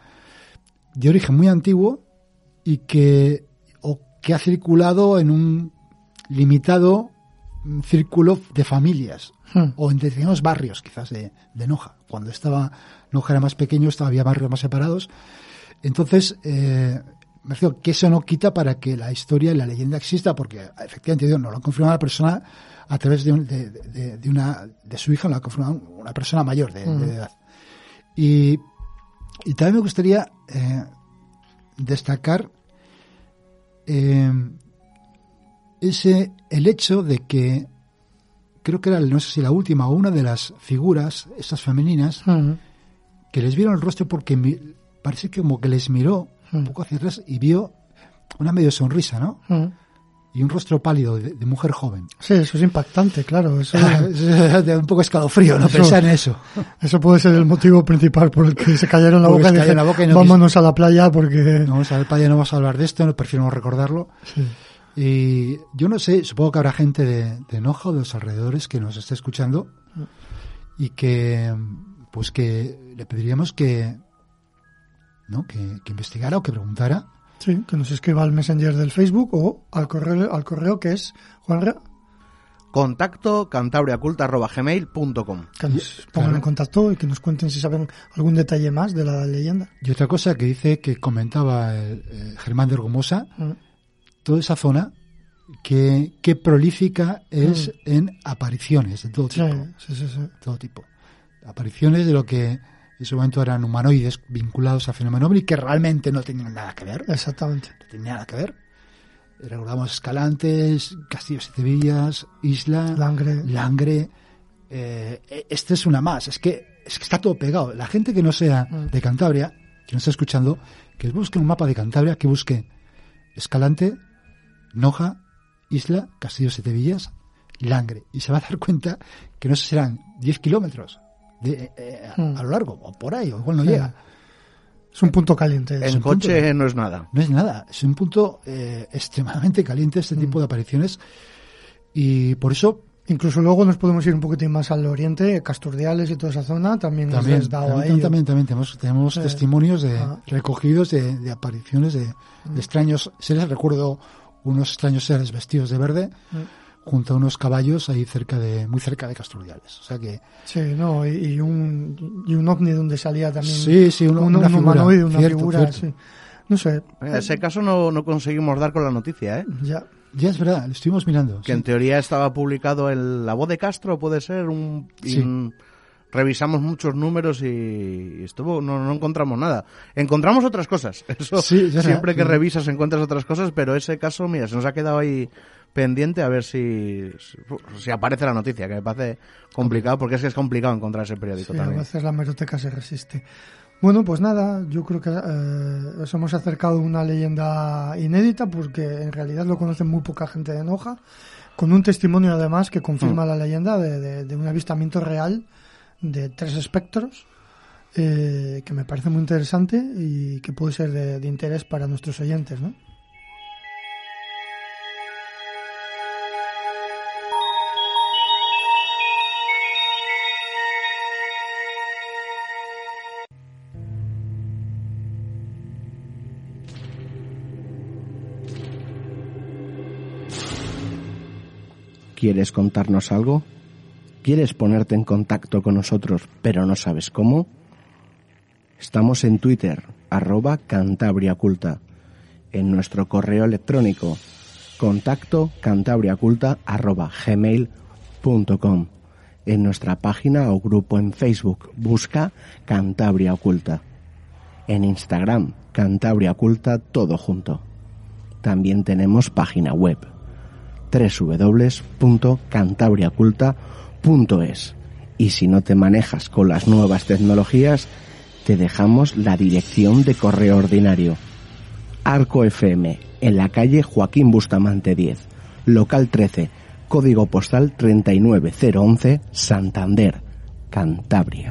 S4: de origen muy antiguo y que, o que ha circulado en un limitado círculo de familias
S5: hmm.
S4: o en determinados barrios quizás de, de Noja. Cuando estaba Noja era más pequeño, estaba, había barrios más separados. Entonces, eh, me refiero que eso no quita para que la historia y la leyenda exista, porque efectivamente Dios no lo ha confirmado la persona a través de, un, de, de, de una de su hija, lo ha confirmado una persona mayor de, hmm. de edad. Y, y también me gustaría eh, destacar eh, ese el hecho de que creo que era, no sé si la última o una de las figuras, estas femeninas,
S5: uh-huh.
S4: que les vieron el rostro porque mi, parece que como que les miró uh-huh. un poco hacia atrás y vio una medio sonrisa, ¿no?
S5: Uh-huh.
S4: Y un rostro pálido de, de mujer joven.
S5: Sí, eso es impactante, claro. Eso
S4: de un poco escalofrío, ¿no? Eso, pensar en eso.
S5: Eso puede ser el motivo principal por el que se cayeron la boca y dije, la boca y no vámonos quis... a la playa porque...
S4: No, vamos a la playa, no vamos a hablar de esto, no prefiero no recordarlo.
S5: Sí.
S4: Y yo no sé, supongo que habrá gente de, de Noja o de los alrededores que nos esté escuchando y que, pues que le pediríamos que, ¿no? que, que investigara o que preguntara.
S5: Sí, que nos escriba al Messenger del Facebook o al correo, al correo que es Juanra.
S3: Contacto cantabriaculta arroba gmail punto com.
S5: Que nos pongan claro. en contacto y que nos cuenten si saben algún detalle más de la leyenda.
S4: Y otra cosa que dice que comentaba el, el Germán de Orgumosa, mm. toda esa zona que, que prolífica es mm. en apariciones de todo tipo.
S5: Sí, sí, sí, sí.
S4: Todo tipo. Apariciones de lo que En su momento eran humanoides vinculados al fenómeno ovni que realmente no tenían nada que ver.
S5: Exactamente.
S4: No tenían nada que ver. Recordamos Escalantes, Castillo Siete Villas, Isla,
S5: Langre.
S4: Langre. Eh, este es una más. Es que, es que está todo pegado. La gente que no sea de Cantabria, que no está escuchando, que busque un mapa de Cantabria, que busque Escalante, Noja, Isla, Castillo Siete Villas, Langre. Y se va a dar cuenta que no sé, serán diez kilómetros de, eh, a, a lo largo, o por ahí, o igual no
S5: Sí.
S4: llega.
S5: Es un punto caliente.
S3: En coche punto, no es nada.
S4: No es nada. Es un punto eh, extremadamente caliente este mm. tipo de apariciones. Y por eso...
S5: Incluso luego nos podemos ir un poquitín más al oriente, Casturdiales y toda esa zona, también,
S4: también
S5: nos les dado
S4: también,
S5: ahí.
S4: También, también tenemos, tenemos eh, testimonios de,
S5: ah.
S4: recogidos de, de apariciones de, mm. de extraños seres. Recuerdo unos extraños seres vestidos de verde mm. junto a unos caballos ahí cerca de, muy cerca de Casturdiales. O sea que...
S5: Sí, no, y, y un y un ovni donde salía también...
S4: Sí, sí, un,
S5: un,
S4: una
S5: un
S4: figura.
S5: humanoide, una
S4: cierto,
S5: figura,
S4: cierto.
S5: sí. No sé.
S3: En ese caso no, no conseguimos dar con la noticia, ¿eh?
S5: Ya.
S4: Ya es verdad, lo estuvimos mirando.
S3: Que
S4: sí.
S3: en teoría estaba publicado en La Voz de Castro, puede ser, un...
S4: Sí.
S3: un revisamos muchos números y estuvo no, no encontramos nada. Encontramos otras cosas. Eso
S4: sí,
S3: siempre que
S4: sí.
S3: revisas encuentras otras cosas, pero ese caso, mira, se nos ha quedado ahí pendiente a ver si, si aparece la noticia, que me parece complicado, porque es que es complicado encontrar ese periódico
S5: sí,
S3: también.
S5: A veces la hemeroteca se resiste. Bueno, pues nada, yo creo que eh, os hemos acercado a una leyenda inédita, porque en realidad lo conocen muy poca gente de Noja, con un testimonio además que confirma mm. la leyenda de, de, de un avistamiento real de tres espectros, eh, que me parece muy interesante y que puede ser de, de interés para nuestros oyentes, ¿no?
S1: ¿Quieres contarnos algo? ¿Quieres ponerte en contacto con nosotros, pero no sabes cómo? Estamos en Twitter, arroba cantabriaculta, en nuestro correo electrónico, contacto cantabriaculta arroba gmail punto com, en nuestra página o grupo en Facebook, busca Cantabria Oculta, en Instagram, Cantabria Oculta, todo junto. También tenemos página web, doble u doble u doble u punto cantabriaculta punto es, y si no te manejas con las nuevas tecnologías, te dejamos la dirección de correo ordinario. Arco F M, en la calle Joaquín Bustamante diez, local trece, código postal treinta y nueve cero once, Santander, Cantabria.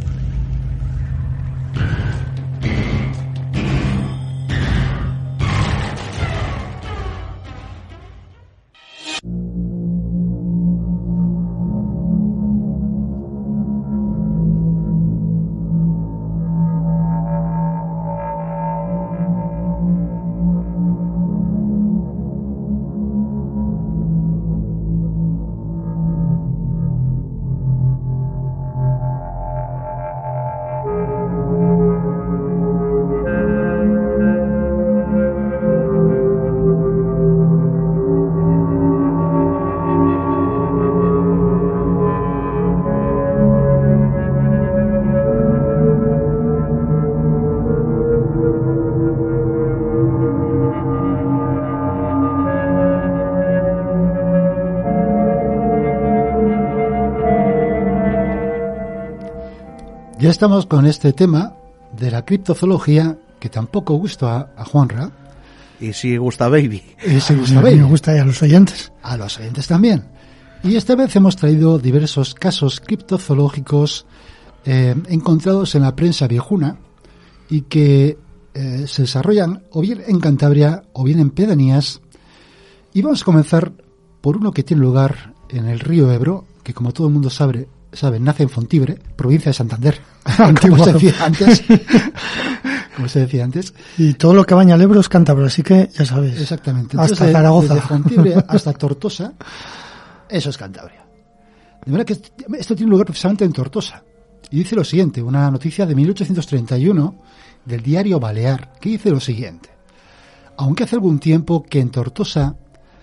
S4: Ya estamos con este tema de la criptozoología, que tampoco gusta a, a Juanra.
S3: Y sí gusta a Baby.
S4: Y sí gusta a
S5: Baby.
S4: Baby.
S5: Me gusta a los oyentes.
S4: A los oyentes también. Y esta vez hemos traído diversos casos criptozoológicos eh, encontrados en la prensa viejuna y que eh, se desarrollan o bien en Cantabria o bien en pedanías. Y vamos a comenzar por uno que tiene lugar en el río Ebro, que como todo el mundo sabe, sabe nace en Fontibre, provincia de Santander, como se decía antes. como se decía antes.
S5: Y todo lo que baña el Ebro es cántabro, así que ya sabes.
S4: Exactamente.
S5: Entonces, hasta
S4: de,
S5: Zaragoza.
S4: Desde Fontibre hasta Tortosa, eso es Cantabria. De manera que esto tiene lugar precisamente en Tortosa. Y dice lo siguiente, una noticia de mil ochocientos treinta y uno del diario Balear, que dice lo siguiente. Aunque hace algún tiempo que en Tortosa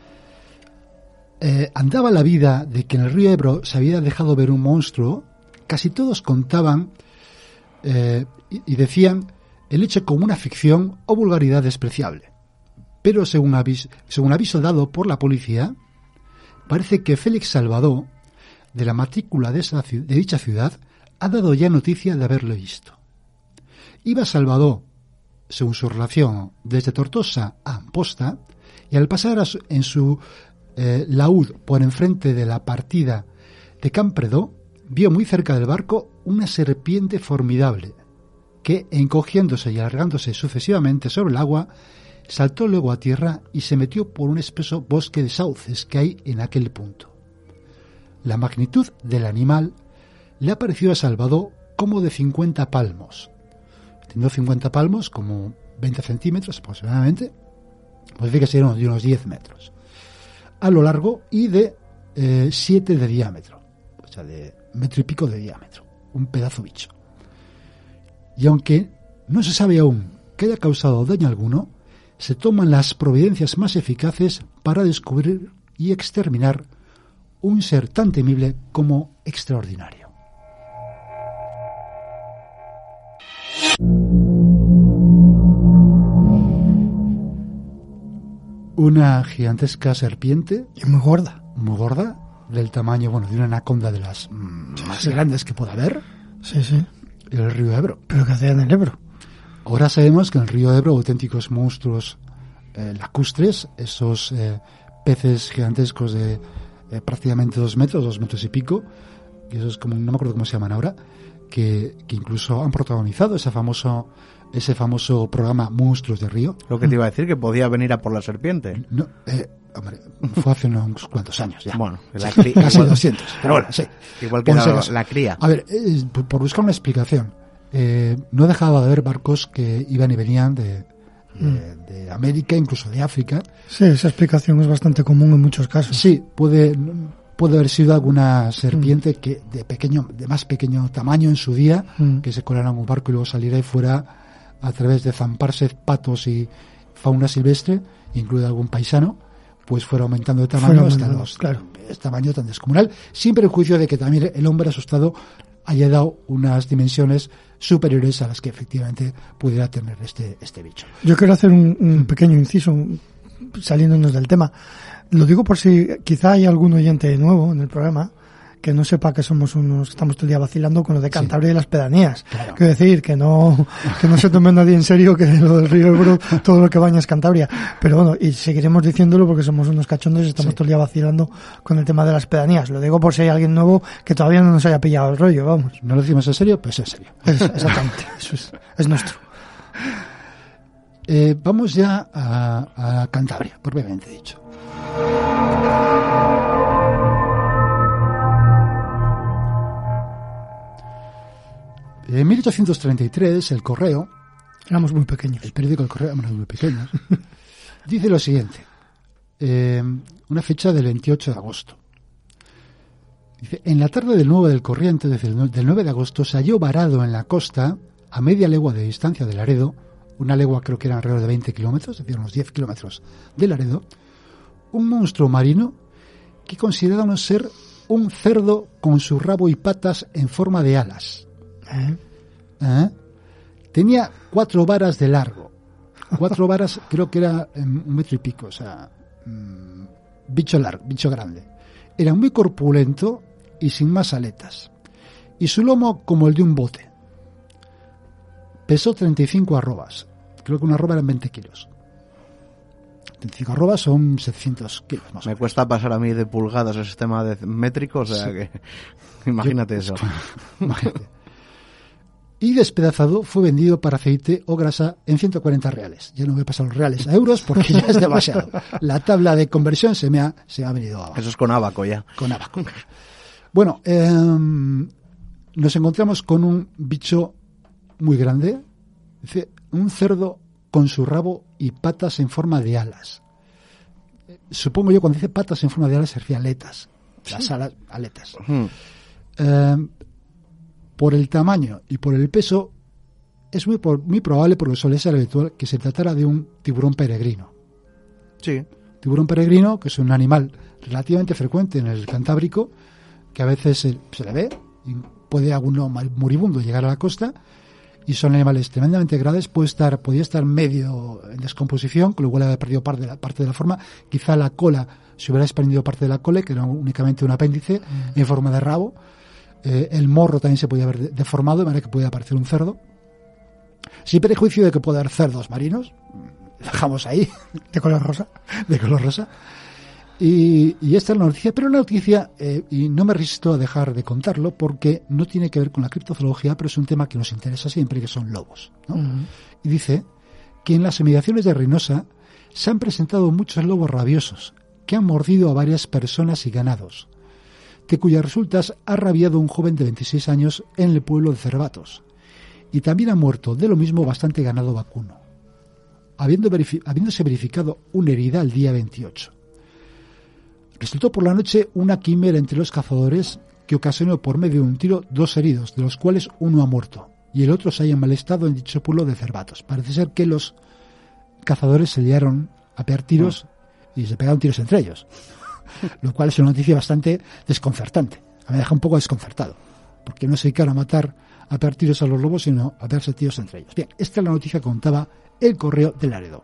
S4: eh, andaba la vida de que en el río Ebro se había dejado ver un monstruo, casi todos contaban eh, y, y decían el hecho como una ficción o vulgaridad despreciable. Pero según aviso, según aviso dado por la policía, parece que Félix Salvador, de la matrícula de, esa, de dicha ciudad, ha dado ya noticia de haberlo visto. Iba Salvador, según su relación, desde Tortosa a Amposta, y al pasar su, en su eh, laúd por enfrente de la partida de Campredó, vio muy cerca del barco una serpiente formidable, que, encogiéndose y alargándose sucesivamente sobre el agua, saltó luego a tierra y se metió por un espeso bosque de sauces que hay en aquel punto. La magnitud del animal le ha parecido a Salvador como de cincuenta palmos. Teniendo cincuenta palmos, como veinte centímetros aproximadamente, pues dice que serían de unos diez metros a lo largo y de eh, siete de diámetro, o sea, de metro y pico de diámetro, un pedazo bicho. Y aunque no se sabe aún que haya causado daño alguno, se toman las providencias más eficaces para descubrir y exterminar un ser tan temible como extraordinario. Una gigantesca serpiente.
S5: Y muy gorda.
S4: Muy gorda, del tamaño, bueno, de una anaconda de las mm, sí, más sí. grandes que pueda haber.
S5: Sí, sí.
S4: El río Ebro.
S5: ¿Pero qué hacía en el Ebro?
S4: Ahora sabemos que en el río Ebro auténticos monstruos eh, lacustres, esos eh, peces gigantescos de eh, prácticamente dos metros, dos metros y pico, que esos como, no me acuerdo cómo se llaman ahora, que, que incluso han protagonizado ese famoso ese famoso programa Monstruos de Río.
S3: Lo que te iba a decir, que podía venir a por la serpiente.
S4: No, eh, hombre, fue hace unos cuantos años ya.
S3: Bueno, la
S4: sí, casi doscientos, pero bueno, sí.
S3: Igual que la, la cría.
S4: A ver, eh, por buscar una explicación, eh, no dejaba de haber barcos que iban y venían de, de, de América, incluso de África.
S5: Sí, esa explicación es bastante común en muchos casos.
S4: Sí, puede... Puede haber sido alguna serpiente mm. que de pequeño, de más pequeño tamaño en su día, mm. que se colara en un barco y luego saliera y fuera a través de zamparse patos y fauna silvestre, incluido algún paisano, pues fuera aumentando de tamaño fuera hasta aumentando, los claro. es tamaño tan descomunal, sin perjuicio de que también el hombre asustado haya dado unas dimensiones superiores a las que efectivamente pudiera tener este, este bicho.
S5: Yo quiero hacer un, un pequeño inciso, saliéndonos del tema. Lo digo por si quizá hay algún oyente nuevo en el programa que no sepa que somos unos, estamos todo el día vacilando con lo de Cantabria sí. y las pedanías. Claro. Quiero decir, que no, que no se tome nadie en serio que lo del río Ebro, todo lo que baña es Cantabria. Pero bueno, y seguiremos diciéndolo porque somos unos cachondos y estamos sí. todo el día vacilando con el tema de las pedanías. Lo digo por si hay alguien nuevo que todavía no nos haya pillado el rollo, vamos.
S4: ¿No lo decimos en serio? Pues en serio.
S5: Es, exactamente, eso es, es nuestro.
S4: Eh, vamos ya a, a Cantabria, propiamente dicho. En mil ochocientos treinta y tres, El Correo...
S5: Éramos muy pequeños.
S4: El periódico El Correo, éramos muy pequeños. Dice lo siguiente. Eh, una fecha del veintiocho de agosto. Dice, en la tarde del nueve del corriente, desde el del nueve de agosto, se halló varado en la costa, a media legua de distancia de Laredo, una legua creo que era alrededor de veinte kilómetros, es decir, unos diez kilómetros de Laredo, un monstruo marino que consideramos ser un cerdo con su rabo y patas en forma de alas. ¿Eh? ¿Eh? Tenía cuatro varas de largo. Cuatro varas, creo que era um, un metro y pico, o sea, um, bicho largo, bicho grande. Era muy corpulento y sin más aletas. Y su lomo como el de un bote. Pesó treinta y cinco arrobas. Creo que una arroba eran veinte kilos. treinta y cinco arrobas son setecientos kilos más
S3: Me cuesta pasar a mí de pulgadas el sistema de métrico, o sea sí. que imagínate Yo, eso.
S4: Imagínate. Y despedazado fue vendido para aceite o grasa en ciento cuarenta reales. Ya no voy a pasar los reales a euros porque ya es demasiado. La tabla de conversión se me ha, se me ha venido abajo.
S3: Eso es con abaco ya.
S4: Con abaco. Bueno, eh, nos encontramos con un bicho muy grande. Dice, un cerdo con su rabo y patas en forma de alas. Supongo yo cuando dice patas en forma de alas se refiere a aletas. Las sí. alas, aletas. Uh-huh. Eh, por el tamaño y por el peso es muy, por, muy probable, porque suele ser habitual, que se tratara de un tiburón peregrino.
S3: Sí.
S4: Tiburón peregrino, que es un animal relativamente frecuente en el Cantábrico, que a veces se, se le ve, y puede alguno moribundo llegar a la costa, y son animales tremendamente grandes, puede estar, podía estar medio en descomposición, con lo cual había perdido parte de la, parte de la forma. Quizá la cola se hubiera desprendido parte de la cola, que era únicamente un apéndice mm. en forma de rabo. Eh, el morro también se podía haber deformado, de manera que podía parecer un cerdo. Sin prejuicio de que puede haber cerdos marinos, dejamos ahí.
S5: De color rosa.
S4: De color rosa. Y, y esta es la noticia, pero una noticia, eh, y no me resisto a dejar de contarlo, porque no tiene que ver con la criptozoología, pero es un tema que nos interesa siempre, que son lobos, ¿no? Uh-huh. Y dice que en las inmediaciones de Reynosa se han presentado muchos lobos rabiosos, que han mordido a varias personas y ganados, de cuyas resultas ha rabiado un joven de veintiséis años en el pueblo de Cervatos, y también ha muerto de lo mismo bastante ganado vacuno, habiendo verifi- habiéndose verificado una herida el día veintiocho. Resultó por la noche una quimera entre los cazadores que ocasionó por medio de un tiro dos heridos, de los cuales uno ha muerto y el otro se halla en mal estado en dicho pueblo de Cervatos. Parece ser que los cazadores se liaron a pegar tiros y se pegaron tiros entre ellos, lo cual es una noticia bastante desconcertante. Me deja un poco desconcertado, porque no se dedicaron a matar, a pegar tiros a los lobos, sino a pegarse tiros entre ellos. Bien, esta es la noticia que contaba el Correo de Laredo.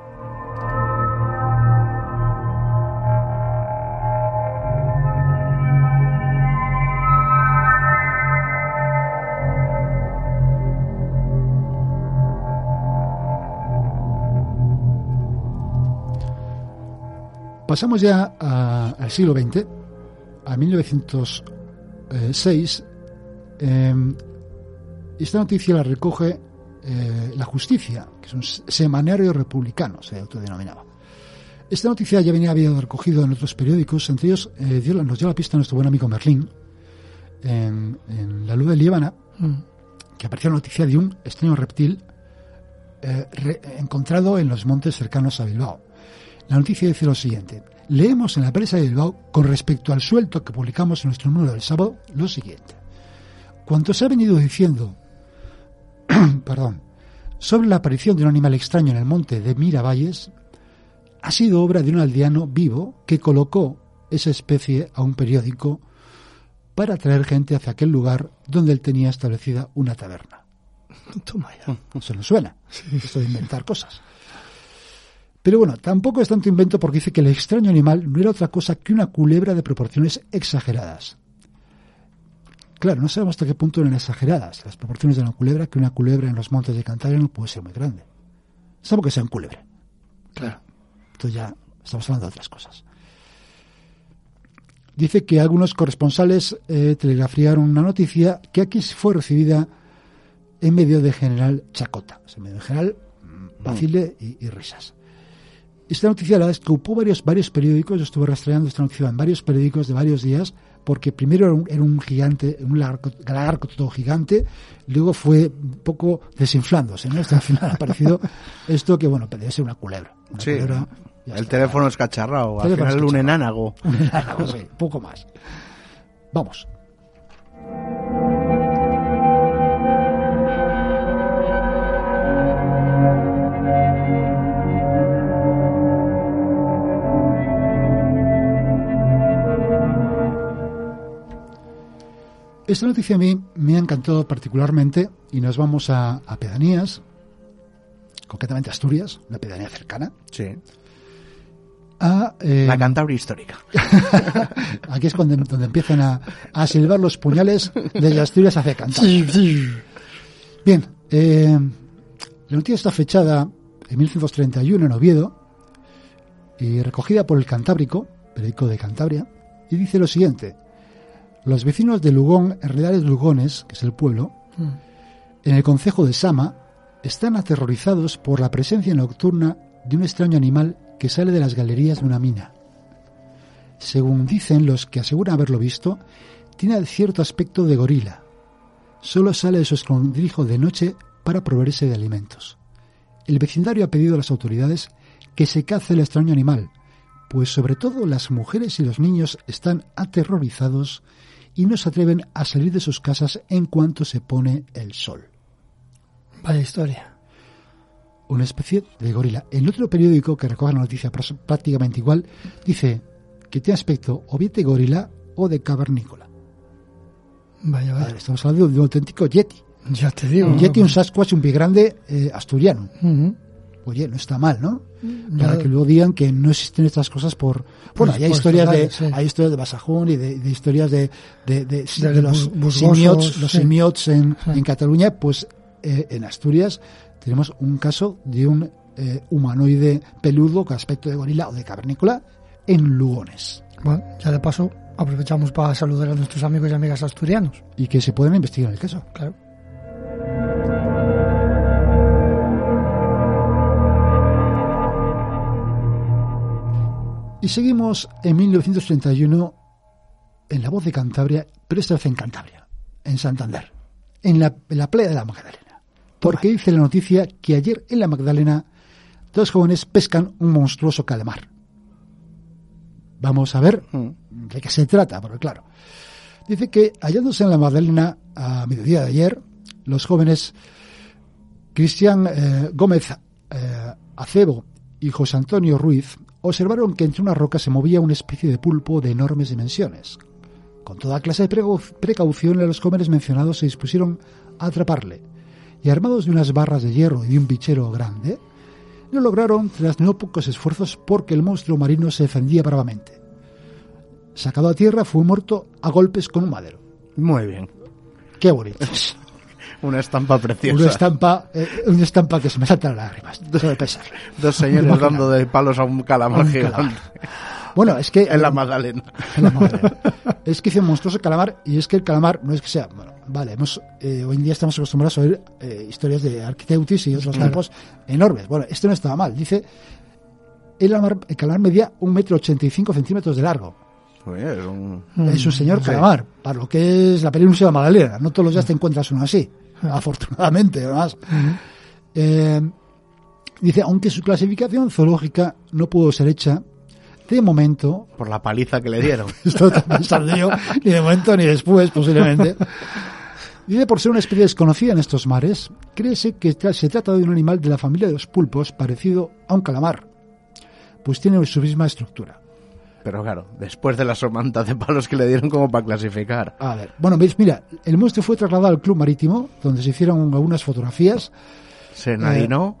S4: Pasamos ya a, al siglo veinte, a mil novecientos seis. Eh, esta noticia la recoge eh, La Justicia, que es un semanario republicano, se autodenominaba. Esta noticia ya venía había recogido en otros periódicos, entre ellos eh, dio, nos dio la pista nuestro buen amigo Merlín, en, en La Luz de Líbana, mm. que aparecía la noticia de un extraño reptil eh, re, encontrado en los montes cercanos a Bilbao. La noticia dice lo siguiente: leemos en la prensa de Bilbao, con respecto al suelto que publicamos en nuestro número del sábado, lo siguiente. Cuanto se ha venido diciendo perdón, sobre la aparición de un animal extraño en el monte de Miravalles ha sido obra de un aldeano vivo que colocó esa especie a un periódico para atraer gente hacia aquel lugar donde él tenía establecida una taberna.
S5: Toma ya.
S4: Eso no suena, sí. Esto de inventar cosas. Pero bueno, tampoco es tanto invento, porque dice que el extraño animal no era otra cosa que una culebra de proporciones exageradas. Claro, no sabemos hasta qué punto eran exageradas las proporciones de una culebra, que una culebra en los montes de Cantabria no puede ser muy grande. Sabemos que sea un culebre. Claro. Entonces ya estamos hablando de otras cosas. Dice que algunos corresponsales eh, telegrafiaron una noticia que aquí fue recibida en medio de general chacota. O sea, en medio de general vacile y, y risas. Esta noticia la descupó varios, varios periódicos. Yo estuve rastreando esta noticia en varios periódicos de varios días, porque primero era un, era un gigante, un lagarto gigante, luego fue un poco desinflándose, ¿no? Hasta al final ha aparecido esto que, bueno, debe ser una culebra. Una
S3: sí,
S4: culebra,
S3: el
S4: está.
S3: teléfono es cacharrao, al final es un enánago.
S4: Un enánago, sí, poco más. Vamos. Esta noticia a mí me ha encantado particularmente, y nos vamos a, a pedanías, concretamente Asturias, una pedanía cercana.
S3: Sí.
S4: A, eh,
S3: la Cantabria histórica.
S4: Aquí es cuando, donde empiezan a, a silbar los puñales desde Asturias hacia Cantabria. Sí, sí. Bien, eh, la noticia está fechada en mil novecientos treinta y uno en Oviedo y recogida por el Cantábrico, periódico de Cantabria, y dice lo siguiente: los vecinos de Lugón, Herredales Lugones, que es el pueblo, mm. en el concejo de Sama, están aterrorizados por la presencia nocturna de un extraño animal que sale de las galerías de una mina. Según dicen los que aseguran haberlo visto, tiene cierto aspecto de gorila. Solo sale de su escondrijo de noche para proveerse de alimentos. El vecindario ha pedido a las autoridades que se cace el extraño animal, pues sobre todo las mujeres y los niños están aterrorizados y no se atreven a salir de sus casas en cuanto se pone el sol.
S5: Vaya historia.
S4: Una especie de gorila. En otro periódico que recoge la noticia prácticamente igual, dice que tiene aspecto o bien de gorila o de cavernícola.
S5: Vaya, vaya.
S4: Ver, estamos hablando de un auténtico yeti.
S5: Ya te digo.
S4: Un yeti, un Sasquatch, un pie grande eh, asturiano.
S5: Uh-huh.
S4: Oye, no está mal, ¿no?
S5: Ya.
S4: Para que luego digan que no existen estas cosas por... Bueno,
S5: Pues,
S4: hay
S5: pues,
S4: historias
S5: total,
S4: de
S5: sí.
S4: hay historias de Basajón y de, de historias de, de, de, de,
S5: De
S4: los
S5: bus- busgosos,
S4: simiots, los
S5: sí.
S4: simiots en,
S5: Sí.
S4: en Cataluña. Pues eh, en Asturias tenemos un caso de un eh, humanoide peludo con aspecto de gorila o de cavernícola en Lugones.
S5: Bueno, ya de paso aprovechamos para saludar a nuestros amigos y amigas asturianos.
S4: Y que se pueden investigar el caso.
S5: Claro.
S4: Y seguimos en mil novecientos treinta y uno en La Voz de Cantabria, pero esta vez en Cantabria, en Santander, en la, en la playa de la Magdalena. Porque dice la noticia que ayer en la Magdalena dos jóvenes pescan un monstruoso calamar. Vamos a ver de qué se trata, porque claro. Dice que hallándose en la Magdalena a mediodía de ayer, los jóvenes Cristian eh, Gómez eh, Acebo y José Antonio Ruiz observaron que entre unas rocas se movía una especie de pulpo de enormes dimensiones. Con toda clase de precau- precaución, los jóvenes mencionados se dispusieron a atraparle, y armados de unas barras de hierro y de un bichero grande, lo lograron tras no pocos esfuerzos porque el monstruo marino se defendía bravamente. Sacado a tierra, fue muerto a golpes con un madero.
S3: Muy bien.
S4: ¡Qué bonito!
S3: Una estampa preciosa.
S4: Una estampa, eh, una estampa que se me saltan las lágrimas, de pesar.
S3: Dos señores dando de palos a un calamar
S4: Un
S3: gigante.
S4: calamar. Bueno, es que...
S3: En la Magdalena.
S4: En la Magdalena. Es que hizo un monstruoso calamar, y es que el calamar no es que sea... Bueno, vale, hemos, eh, hoy en día estamos acostumbrados a oír eh, historias de arquiteutis y otros tipos enormes. Bueno, este no estaba mal. Dice, el calamar, el calamar medía un metro ochenta y cinco centímetros de largo.
S3: Oye, es un...
S4: Es un señor
S3: Sí.
S4: calamar, para lo que es la península Magdalena. No todos los días te encuentras uno así, afortunadamente, además. Eh, dice, aunque su clasificación zoológica no pudo ser hecha, de momento,
S3: Por la paliza que le dieron.
S4: esto no está pensando yo, ni de momento ni después, posiblemente. Dice, por ser una especie desconocida en estos mares, créese que tra- se trata de un animal de la familia de los pulpos parecido a un calamar, pues tiene su misma estructura.
S3: Pero claro, después de la somanta de palos que le dieron como para clasificar.
S4: A ver, bueno, veis, mira, el monstruo fue trasladado al Club Marítimo, donde se hicieron algunas fotografías.
S3: Se nadinó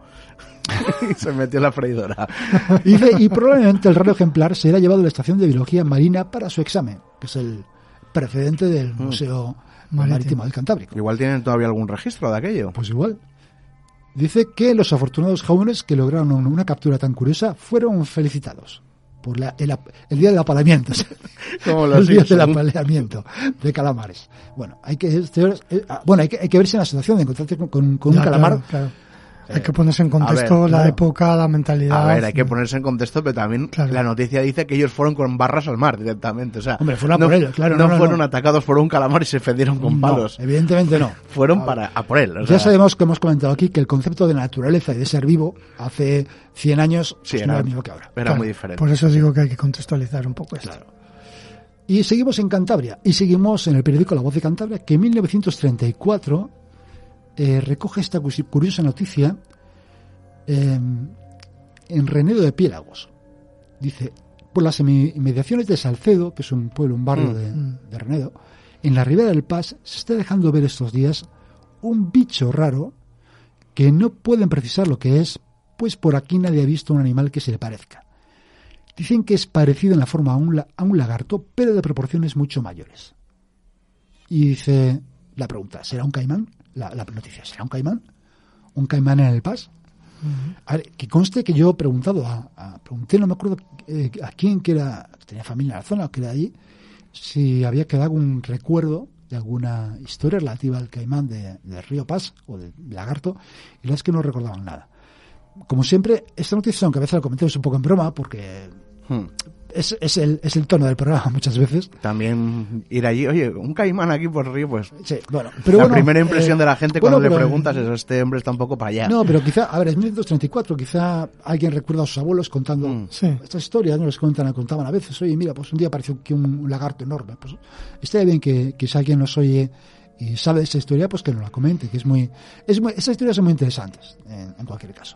S3: y se metió en la freidora.
S4: Y, dice, y probablemente el raro ejemplar será llevado a la estación de biología marina para su examen, que es el precedente del Museo Marítimo,
S5: Marítimo
S4: del Cantábrico.
S3: Igual tienen todavía algún registro de aquello.
S4: Pues igual. Dice que los afortunados jóvenes que lograron una captura tan curiosa fueron felicitados por la, el, ap- el día del apaleamiento.
S3: Como
S4: el
S3: los
S4: día del
S3: Simpson.
S4: apaleamiento de calamares. Bueno, hay que, este, eh, ah, bueno, hay que, hay que verse en la situación de encontrarte con, con, con
S5: Ya,
S4: un calamar.
S5: claro, claro. Hay que ponerse en
S3: a
S5: contexto
S3: ver,
S5: la
S4: claro.
S5: época, la mentalidad.
S3: A ver, hay que ponerse en contexto, pero también
S5: Claro.
S3: la noticia dice que ellos fueron con barras al mar directamente. O sea,
S4: Hombre, fueron a
S3: no,
S4: por él, claro,
S3: no,
S4: no, no,
S3: fueron
S4: no.
S3: atacados por un calamar y se fendieron con
S4: No,
S3: palos.
S4: evidentemente no.
S3: Fueron para a por él. o
S4: Ya
S3: sea,
S4: sabemos que hemos comentado aquí que el concepto de naturaleza y de ser vivo hace cien años
S3: Sí,
S4: pues, no
S3: era,
S4: era el mismo que ahora.
S3: era
S5: Claro,
S3: muy diferente.
S5: Por eso digo que hay que contextualizar un poco esto.
S4: Y seguimos en Cantabria, y seguimos en el periódico La Voz de Cantabria, que en mil novecientos treinta y cuatro eh, recoge esta cusi- curiosa noticia eh, en Renedo de Piélagos. Dice, por las emi- inmediaciones de Salcedo, que es un pueblo, un barrio
S3: Mm.
S4: de, de Renedo, en la ribera del Pas se está dejando ver estos días un bicho raro que no pueden precisar lo que es, pues por aquí nadie ha visto un animal que se le parezca. Dicen que es parecido en la forma a un, la- a un lagarto, pero de proporciones mucho mayores. Y dice la pregunta, ¿será un caimán? La, la noticia, ¿será un caimán? ¿Un caimán en el Pas? A ver, que conste que yo he preguntado, a, a- pregunté, no me acuerdo eh, a quién que era, que tenía familia en la zona o que era allí, si había quedado algún recuerdo de alguna historia relativa al caimán de, del río Pas o del lagarto, y la verdad es que no recordaban nada. Como siempre, esta noticia, aunque a veces la comentemos un poco en broma, porque
S3: Hmm.
S4: es, es, el, es el tono del programa muchas veces.
S3: También ir allí, oye, un caimán aquí por el río, pues...
S4: Sí, bueno, pero
S3: la
S4: bueno,
S3: primera impresión
S4: eh,
S3: de la gente
S4: bueno,
S3: cuando le
S4: pero-
S3: preguntas es, este hombre está un poco para allá.
S4: No, pero quizá, a ver, es mil novecientos treinta y cuatro, quizá alguien recuerda a sus abuelos contando
S3: Mm.
S5: Sí.
S4: estas historias, no les contan, contaban a veces, oye, mira, pues un día apareció que un, un lagarto enorme. Pues estaría bien que, que si alguien nos oye y sabe de esa historia, pues que nos la comente, que es muy, es muy, esas historias son muy interesantes, en, en cualquier caso.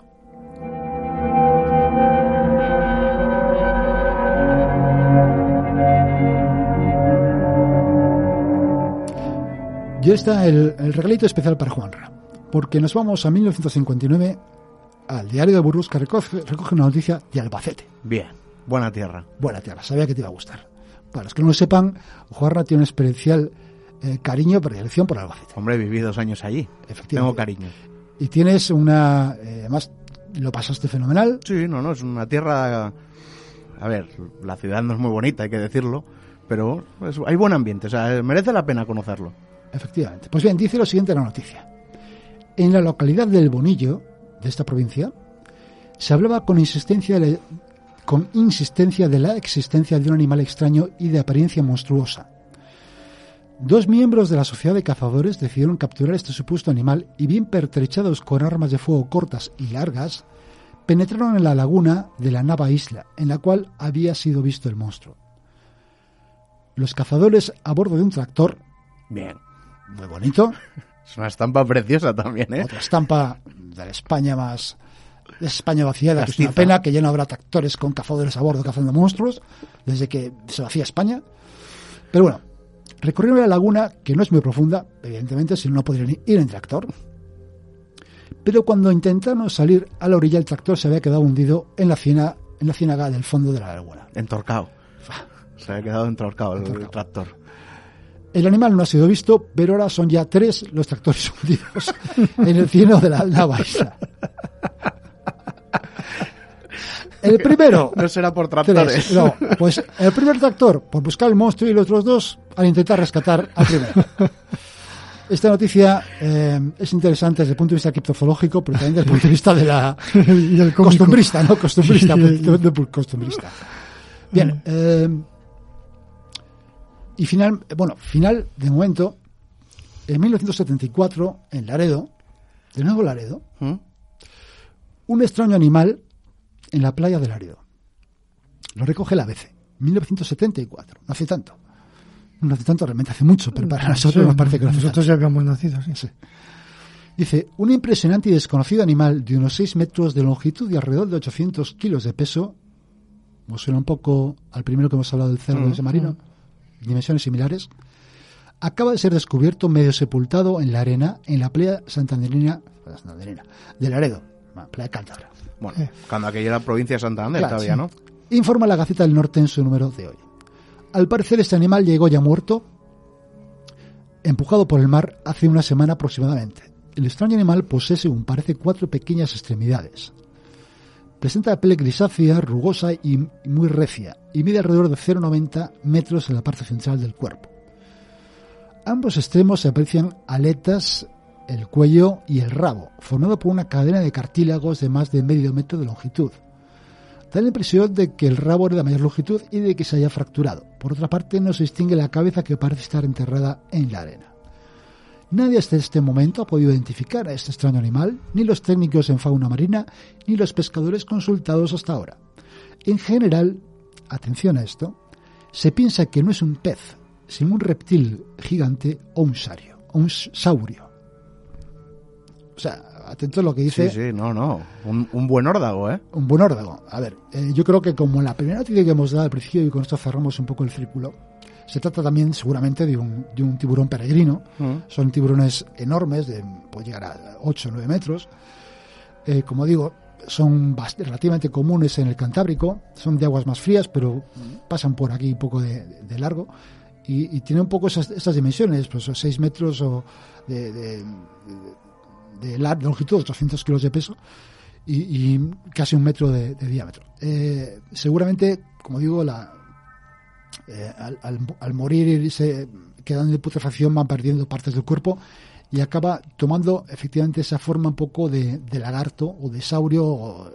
S4: Y ahí está el, el regalito especial para Juanra, porque nos vamos a mil novecientos cincuenta y nueve al diario de Burgos, que recoge, recoge una noticia de Albacete.
S3: Bien, buena tierra.
S4: Buena tierra, sabía que te iba a gustar. Para los que no lo sepan, Juanra tiene un especial eh, cariño, predilección por Albacete.
S3: Hombre, viví dos años allí.
S4: Efectivamente.
S3: Tengo cariño.
S4: Y tienes una... Eh, además, lo pasaste fenomenal.
S3: Sí, no, no, es una tierra... A ver, la ciudad no es muy bonita, hay que decirlo, pero es, hay buen ambiente, o sea, merece la pena conocerlo.
S4: Efectivamente. Pues bien, dice lo siguiente en la noticia. En la localidad del Bonillo, de esta provincia, se hablaba con insistencia de, con insistencia de la existencia de un animal extraño y de apariencia monstruosa. Dos miembros de la sociedad de cazadores decidieron capturar este supuesto animal y, bien pertrechados con armas de fuego cortas y largas, penetraron en la laguna de la Nava Isla, en la cual había sido visto el monstruo. Los cazadores, a bordo de un tractor,
S3: bien,
S4: muy bonito,
S3: es una estampa preciosa también, ¿eh?
S4: Otra estampa de la España más... de España vaciada, que es una
S3: Castiza.
S4: pena que ya no habrá tractores con cazadores a bordo cazando monstruos, desde que se vacía España. Pero bueno, recorrieron la laguna, que no es muy profunda, evidentemente, si no, no podrían ir en tractor. Pero cuando intentaron salir a la orilla, el tractor se había quedado hundido en la ciénaga, en la ciénaga del fondo de la laguna.
S3: Entorcado. Se había quedado entorcado el,
S4: Entorcado.
S3: el tractor.
S4: El animal no ha sido visto, pero ahora son ya tres los tractores hundidos en el cieno de la Nava Isla. El primero...
S3: No será por tractores.
S4: Tres, no, pues el primer tractor por buscar el monstruo y los otros dos al intentar rescatar al primero. Esta noticia eh, es interesante desde el punto de vista criptozoológico, pero también desde el punto de vista de la
S5: Y el cómico.
S4: costumbrista, ¿no? Costumbrista,
S5: Sí,
S4: punto de vista costumbrista. Bien, eh, y final, bueno, final de momento, en mil novecientos setenta y cuatro, en Laredo, de nuevo Laredo,
S3: ¿Mm?
S4: un extraño animal en la playa de Laredo. Lo recoge la A B C, mil novecientos setenta y cuatro, no hace tanto. No hace tanto, realmente hace mucho, pero para nosotros
S5: Sí,
S4: nos parece que no hace
S5: nosotros
S4: tanto.
S5: ya habíamos nacido, sí.
S4: Sí. Dice, un impresionante y desconocido animal de unos seis metros de longitud y alrededor de ochocientos kilos de peso, ¿os suena un poco al primero que hemos hablado del cerdo
S3: Mm,
S4: ese marino? Dimensiones similares. Acaba de ser descubierto medio sepultado en la arena en la playa santanderina, santanderina de Laredo, la playa cántabra.
S3: Bueno, cuando aquella era provincia de Santander
S4: Claro,
S3: todavía,
S4: sí.
S3: ¿no?
S4: Informa la Gaceta del Norte en su número de hoy. Al parecer este animal llegó ya muerto, empujado por el mar hace una semana aproximadamente. El extraño animal posee, según parece, cuatro pequeñas extremidades. Presenta piel grisácea, rugosa y muy recia, y mide alrededor de cero coma noventa metros en la parte central del cuerpo. Ambos extremos se aprecian aletas, el cuello y el rabo, formado por una cadena de cartílagos de más de medio metro de longitud. Da la impresión de que el rabo era de mayor longitud y de que se haya fracturado. Por otra parte, no se distingue la cabeza, que parece estar enterrada en la arena. Nadie hasta este momento ha podido identificar a este extraño animal, ni los técnicos en fauna marina, ni los pescadores consultados hasta ahora. En general, atención a esto, se piensa que no es un pez, sino un reptil gigante o un saurio. O un saurio. O sea, atento a lo que dice...
S3: Sí, sí, no, no. Un, un buen órdago, ¿eh?
S4: Un buen órdago. A ver, eh, yo creo que como la primera noticia que hemos dado al principio, y con esto cerramos un poco el círculo, se trata también seguramente de un, de un tiburón peregrino.
S3: Mm.
S4: Son tiburones enormes, de puede llegar a ocho o nueve metros. Eh, como digo, son bast- relativamente comunes en el Cantábrico, son de aguas más frías, pero pasan por aquí un poco de, de- de largo. Y, y tienen un poco esas, esas dimensiones, pues seis metros o de, de, de, de lar- de longitud, ochocientos kilos de peso. Y, y casi un metro de, de diámetro. Eh, seguramente, como digo, la, eh, al, al, al morir y se quedan de putrefacción, van perdiendo partes del cuerpo y acaba tomando efectivamente esa forma un poco de, de lagarto o de saurio o,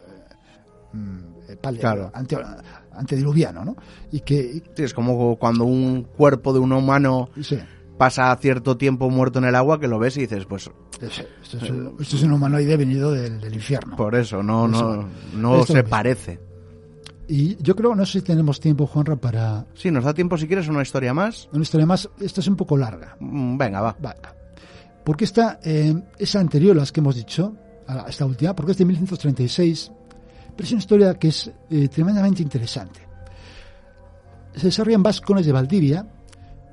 S4: eh, pale,
S3: Claro.
S4: ante, antediluviano, ¿no? Y que
S3: Sí, es como cuando un cuerpo de un humano
S4: sí,
S3: pasa cierto tiempo muerto en el agua, que lo ves y dices, pues
S4: esto es, esto es un humanoide venido del, del infierno.
S3: por eso, no, no,
S4: Eso.
S3: no
S4: Esto
S3: se
S4: mismo.
S3: parece.
S4: Y yo creo, no sé si tenemos tiempo, Juanra, para
S3: Sí, nos da tiempo si quieres una historia más.
S4: una historia más. Esta es un poco larga.
S3: Mm, Venga, va.
S4: Venga. Porque esta eh, es anterior a las que hemos dicho, a esta última, porque es de mil novecientos treinta y seis, pero es una historia que es eh, tremendamente interesante. Se desarrolla en Vascones de Valdivia,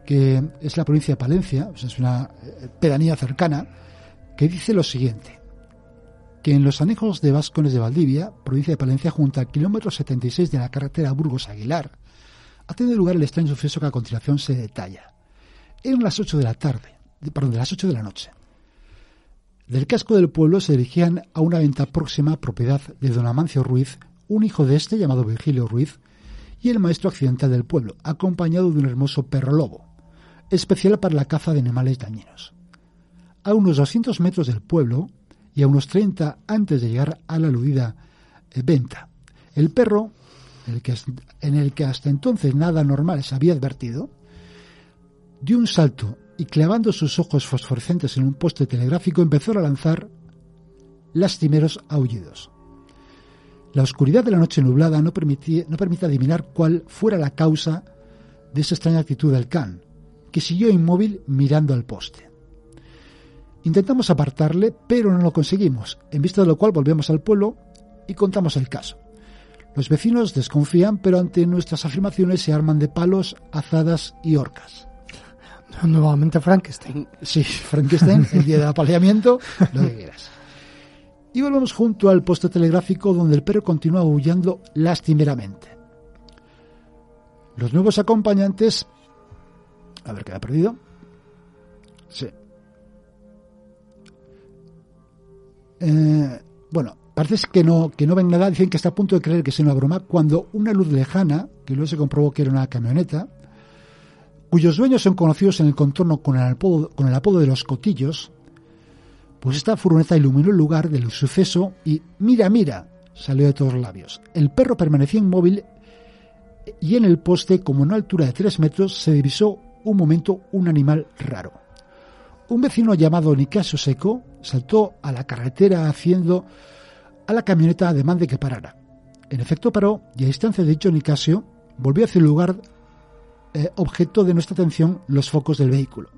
S4: que es la provincia de Palencia, es una pedanía cercana, que dice lo siguiente, que en los anejos de Vascones de Valdivia, provincia de Palencia, junto al kilómetro setenta y seis de la carretera Burgos-Aguilar, ha tenido lugar el extraño suceso que a continuación se detalla. Eran las ocho de la tarde, perdón, de las ocho de la noche. Del casco del pueblo se dirigían a una venta próxima, propiedad de don Amancio Ruiz, un hijo de este llamado Virgilio Ruiz, y el maestro accidental del pueblo, acompañado de un hermoso perro lobo, especial para la caza de animales dañinos. A unos doscientos metros del pueblo y a unos treinta antes de llegar a la aludida eh, venta, el perro, en el, que, en el que hasta entonces nada normal se había advertido, dio un salto y clavando sus ojos fosforescentes en un poste telegráfico empezó a lanzar lastimeros aullidos. La oscuridad de la noche nublada no permitía, no permite adivinar cuál fuera la causa de esa extraña actitud del can, que siguió inmóvil mirando al poste. Intentamos apartarle, pero no lo conseguimos, en vista de lo cual volvemos al pueblo y contamos el caso. Los vecinos desconfían, pero ante nuestras afirmaciones se arman de palos, azadas y horcas.
S5: Nuevamente Frankenstein.
S4: Sí, Frankenstein, el día del apaleamiento, lo que quieras. Y volvemos junto al poste telegráfico donde el perro continúa aullando lastimeramente. Los nuevos acompañantes... A ver, ¿qué ha perdido? Sí. Eh, bueno, parece que no, que no ven nada. Dicen que está a punto de creer que es una broma cuando una luz lejana, que luego se comprobó que era una camioneta, cuyos dueños son conocidos en el contorno con el apodo, con el apodo de los Cotillos, pues esta furgoneta iluminó el lugar del suceso y ¡mira, mira!, salió de todos los labios. El perro permanecía inmóvil y en el poste, como a una altura de tres metros, se divisó un momento un animal raro. Un vecino llamado Nicasio Seco saltó a la carretera haciendo a la camioneta ademán de que parara. En efecto paró y a distancia de dicho Nicasio volvió hacia el lugar eh, objeto de nuestra atención, los focos del vehículo.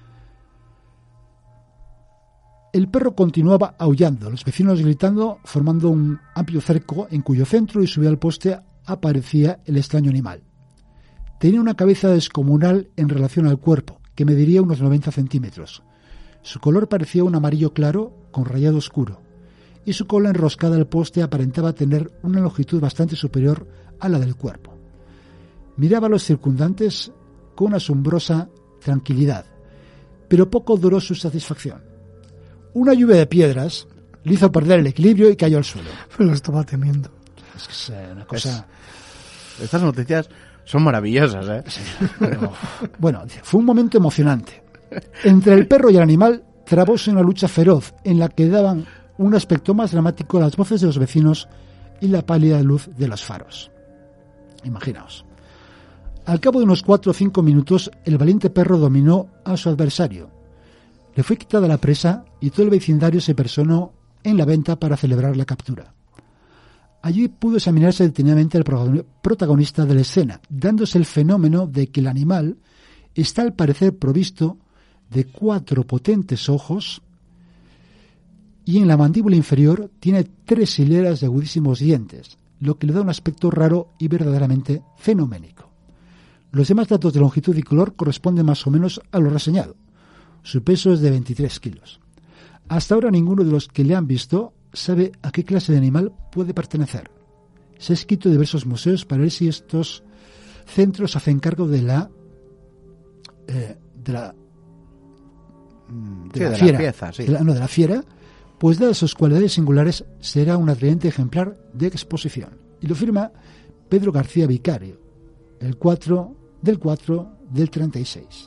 S4: El perro continuaba aullando, los vecinos gritando, formando un amplio cerco en cuyo centro y subido al poste aparecía el extraño animal. Tenía una cabeza descomunal en relación al cuerpo, que mediría unos noventa centímetros. Su color parecía un amarillo claro con rayado oscuro, y su cola enroscada al poste aparentaba tener una longitud bastante superior a la del cuerpo. Miraba a los circundantes con asombrosa tranquilidad, pero poco duró su satisfacción. Una lluvia de piedras le hizo perder el equilibrio y cayó al suelo.
S5: Lo estaba temiendo.
S4: Es que es una cosa...
S3: Es... Estas noticias son maravillosas, ¿eh?
S4: Sí, pero... Bueno, fue un momento emocionante. Entre el perro y el animal trabóse una lucha feroz en la que daban un aspecto más dramático las voces de los vecinos y la pálida luz de los faros. Imaginaos. Al cabo de unos cuatro o cinco minutos, el valiente perro dominó a su adversario. Le fue quitada la presa y todo el vecindario se personó en la venta para celebrar la captura. Allí pudo examinarse detenidamente el protagonista de la escena, dándose el fenómeno de que el animal está al parecer provisto de cuatro potentes ojos y en la mandíbula inferior tiene tres hileras de agudísimos dientes, lo que le da un aspecto raro y verdaderamente fenoménico. Los demás datos de longitud y color corresponden más o menos a lo reseñado. Su peso es de veintitrés kilos. Hasta ahora ninguno de los que le han visto sabe a qué clase de animal puede pertenecer. Se ha escrito en diversos museos para ver si estos centros hacen cargo de la eh, de la de,
S3: sí,
S4: la,
S3: de
S4: fiera,
S3: la pieza, sí.
S4: de la, no, de la fiera, pues dadas sus cualidades singulares será un atrayente ejemplar de exposición. Y lo firma Pedro García Vicario, el cuatro del cuatro del treinta y seis.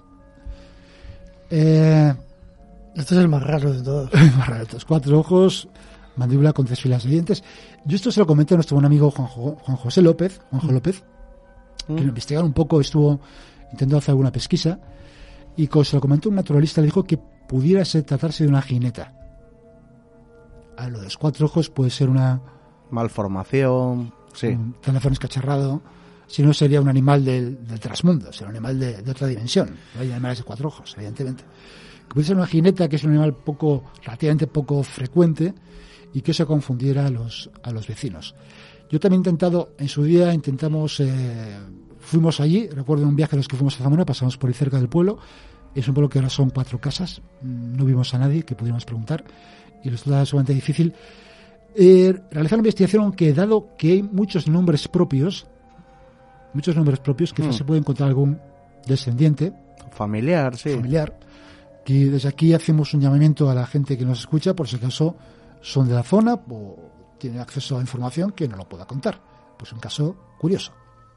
S4: Eh,
S5: este es el más raro de todos.
S4: Más raro de todos. Cuatro ojos, mandíbula con tres filas de dientes. Yo esto se lo comenté a nuestro buen amigo Juan, Juan José López, Juanjo López, mm. que lo investigaron un poco, estuvo intentando hacer alguna pesquisa, y cuando se lo comentó un naturalista le dijo que pudiera ser, tratarse de una jineta. A lo de los cuatro ojos puede ser una
S3: malformación, sí.
S4: Un teléfono escacharrado. Si no, sería un animal del, del trasmundo, sería un animal de, de otra dimensión. No hay animales de cuatro ojos, evidentemente. Que puede ser una jineta, que es un animal poco, relativamente poco frecuente, y que eso confundiera a los, a los vecinos. Yo también he intentado, en su día intentamos, eh, fuimos allí, recuerdo un viaje en los que fuimos a Zamora, pasamos por ahí cerca del pueblo. Es un pueblo que ahora son cuatro casas, no vimos a nadie que pudiéramos preguntar y resulta sumamente difícil eh, realizar una investigación, aunque dado que hay muchos nombres propios, muchos nombres propios, quizás mm. se puede encontrar algún descendiente
S3: familiar, sí.
S4: familiar, que desde aquí hacemos un llamamiento a la gente que nos escucha, por si acaso son de la zona o tienen acceso a información que no lo pueda contar. Pues un caso curioso.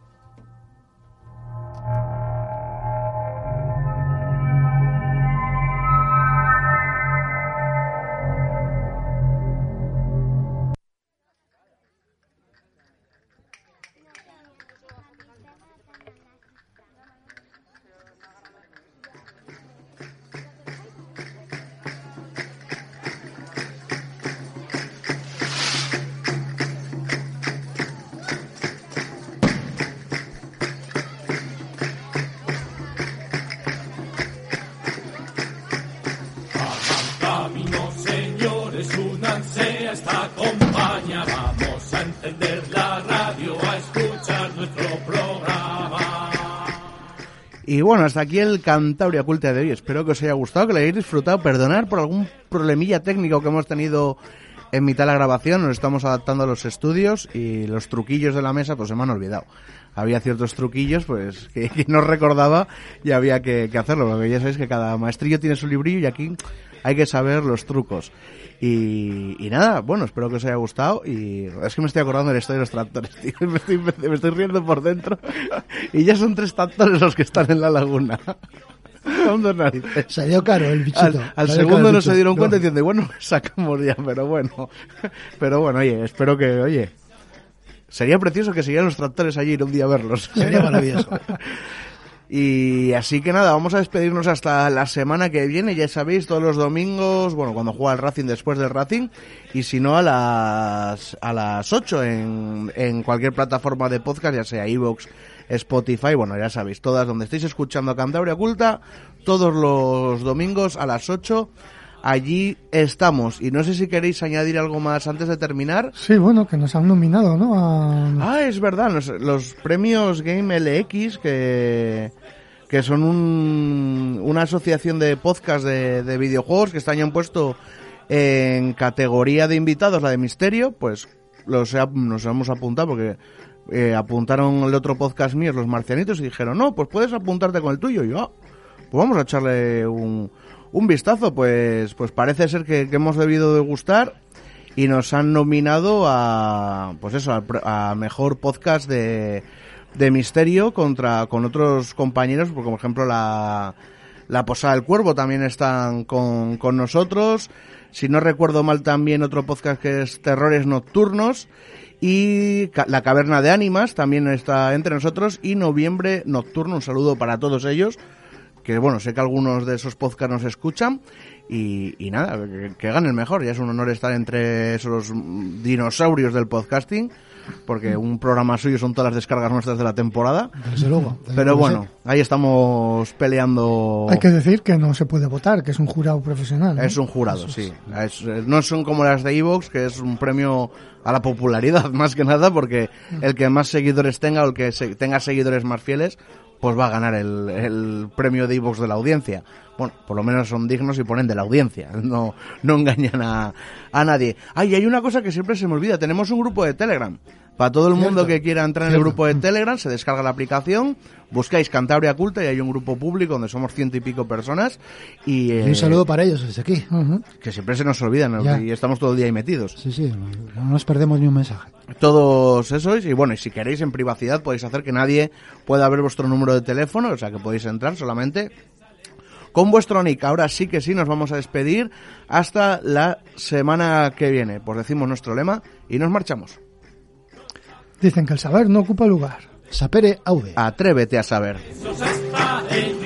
S3: Y bueno, hasta aquí el Cantabria Culta de hoy. Espero que os haya gustado, que lo hayáis disfrutado. Perdonar por algún problemilla técnico que hemos tenido en mitad de la grabación. Nos estamos adaptando a los estudios y los truquillos de la mesa pues se me han olvidado. Había ciertos truquillos pues que, que no recordaba y había que, que hacerlo. Porque ya sabéis que cada maestrillo tiene su librillo y aquí hay que saber los trucos. Y, y nada, bueno, espero que os haya gustado. Y es que me estoy acordando del estadio de los tractores, tío. Me estoy, me estoy riendo por dentro. Y ya son tres tractores los que están en la laguna. Son dos narices.
S4: Salió caro el bichito.
S3: Al, al segundo no se dieron cuenta y diciendo, bueno, sacamos ya, pero bueno. Pero bueno, oye, espero que, oye, sería precioso que siguieran los tractores allí y un día verlos.
S4: Sería maravilloso.
S3: Y así que nada, vamos a despedirnos hasta la semana que viene, ya sabéis, todos los domingos, bueno, cuando juega el Racing, después del Racing, y si no a las a las ocho en, en cualquier plataforma de podcast, ya sea iVoox, Spotify, bueno, ya sabéis, todas donde estéis escuchando Cantabria Culta, todos los domingos a las ocho, allí estamos. Y no sé si queréis añadir algo más antes de terminar.
S5: Sí, bueno, que nos han nominado, ¿no? A...
S3: Ah, es verdad, los, los premios Game L X, que... que son un, una asociación de podcast de, de videojuegos que este año han puesto en categoría de invitados, la de misterio, pues los he, nos hemos apuntado porque eh, apuntaron el otro podcast mío, Los Marcianitos, y dijeron, no, pues puedes apuntarte con el tuyo. Y yo, ah, pues vamos a echarle un, un vistazo, pues pues parece ser que, que hemos debido de gustar y nos han nominado a, pues eso, a, a mejor podcast de... de misterio contra con otros compañeros, porque por ejemplo la, la Posada del Cuervo también están con, con nosotros, si no recuerdo mal también otro podcast que es Terrores Nocturnos, y La Caverna de Ánimas también está entre nosotros, y Noviembre Nocturno, un saludo para todos ellos, que bueno, sé que algunos de esos podcasts nos escuchan, y, y nada, que, que ganen mejor, ya es un honor estar entre esos dinosaurios del podcasting, porque un programa suyo son todas las descargas nuestras de la temporada.
S4: Desde luego. Desde
S3: Pero
S4: luego,
S3: bueno,
S4: sí.
S3: Ahí estamos peleando.
S5: Hay que decir que no se puede votar, que es un jurado profesional, ¿no?
S3: Es un jurado, Eso sí. Es. Es, no son como las de iVoox, que es un premio a la popularidad, más que nada, porque el que más seguidores tenga o el que se, tenga seguidores más fieles, pues va a ganar el, el premio de iVoox de la audiencia. Bueno, por lo menos son dignos y ponen de la audiencia, no, no engañan a, a nadie. Ay, hay una cosa que siempre se me olvida, tenemos un grupo de Telegram. Para todo el
S4: Cierto.
S3: mundo que quiera entrar en
S4: Cierto.
S3: el grupo de Telegram, se descarga la aplicación, buscáis Cantabria Culta y hay un grupo público donde somos ciento y pico personas. Y, eh,
S4: y un saludo para ellos desde aquí.
S5: Uh-huh.
S3: Que siempre se nos olvidan, ¿no? Y estamos todo el día ahí metidos.
S4: Sí, sí, no nos perdemos ni un mensaje.
S3: Todos esos, y bueno, y si queréis en privacidad podéis hacer que nadie pueda ver vuestro número de teléfono, o sea que podéis entrar solamente con vuestro nick. Ahora sí que sí, nos vamos a despedir hasta la semana que viene. Pues decimos nuestro lema y nos marchamos.
S5: Dicen que el saber no ocupa lugar.
S4: Sapere aude.
S3: Atrévete a saber.
S7: Eso está en